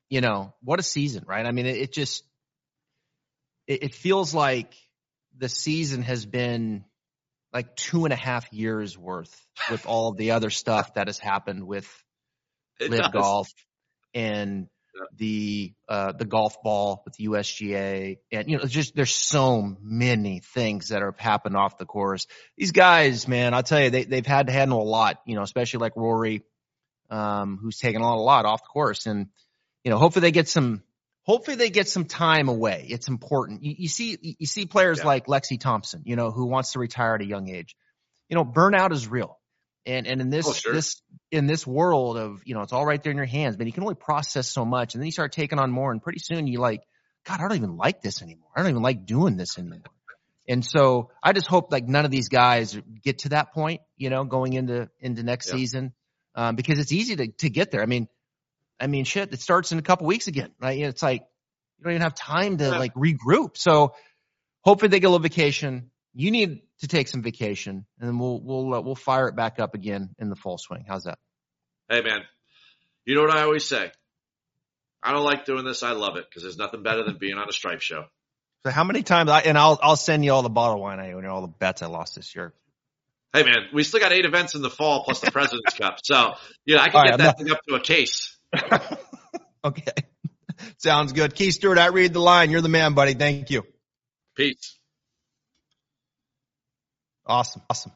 you know, what a season, right? I mean, it, it just, it, it feels like the season has been like two and a half years worth with all the other stuff that has happened with It Live does. Golf and Yeah. the uh, the golf ball with U S G A, and you know, just there's so many things that have happened off the course. These guys, man, I'll tell you, they they've had to handle a lot, you know, especially like Rory, um, who's taken on a lot off the course, and you know, hopefully they get some, hopefully they get some time away. It's important. You, you see, you see players Yeah. like Lexi Thompson, you know, who wants to retire at a young age. You know, burnout is real. And, and in this, Oh, sure. this, in this world of, you know, it's all right there in your hands, but you can only process so much. And then you start taking on more, and pretty soon you like, God, I don't even like this anymore. I don't even like doing this anymore. And so I just hope like none of these guys get to that point, you know, going into, into next Yeah. season, um, because it's easy to, to get there. I mean, I mean, shit, it starts in a couple weeks again, right? It's like, you don't even have time to Yeah. like regroup. So hopefully they get a little vacation. You need to take some vacation, and then we'll we'll uh, we'll fire it back up again in the full swing. How's that? Hey, man, you know what I always say? I don't like doing this. I love it because there's nothing better than being on a Stripe show. So how many times? I, and I'll I'll send you all the bottle of wine I owe and all the bets I lost this year. Hey, man, we still got eight events in the fall plus the President's Cup. So, yeah, I can All get right, that I'm thing up to a case. Okay, sounds good. Keith Stewart, I read the line. You're the man, buddy. Thank you. Peace. Awesome, awesome.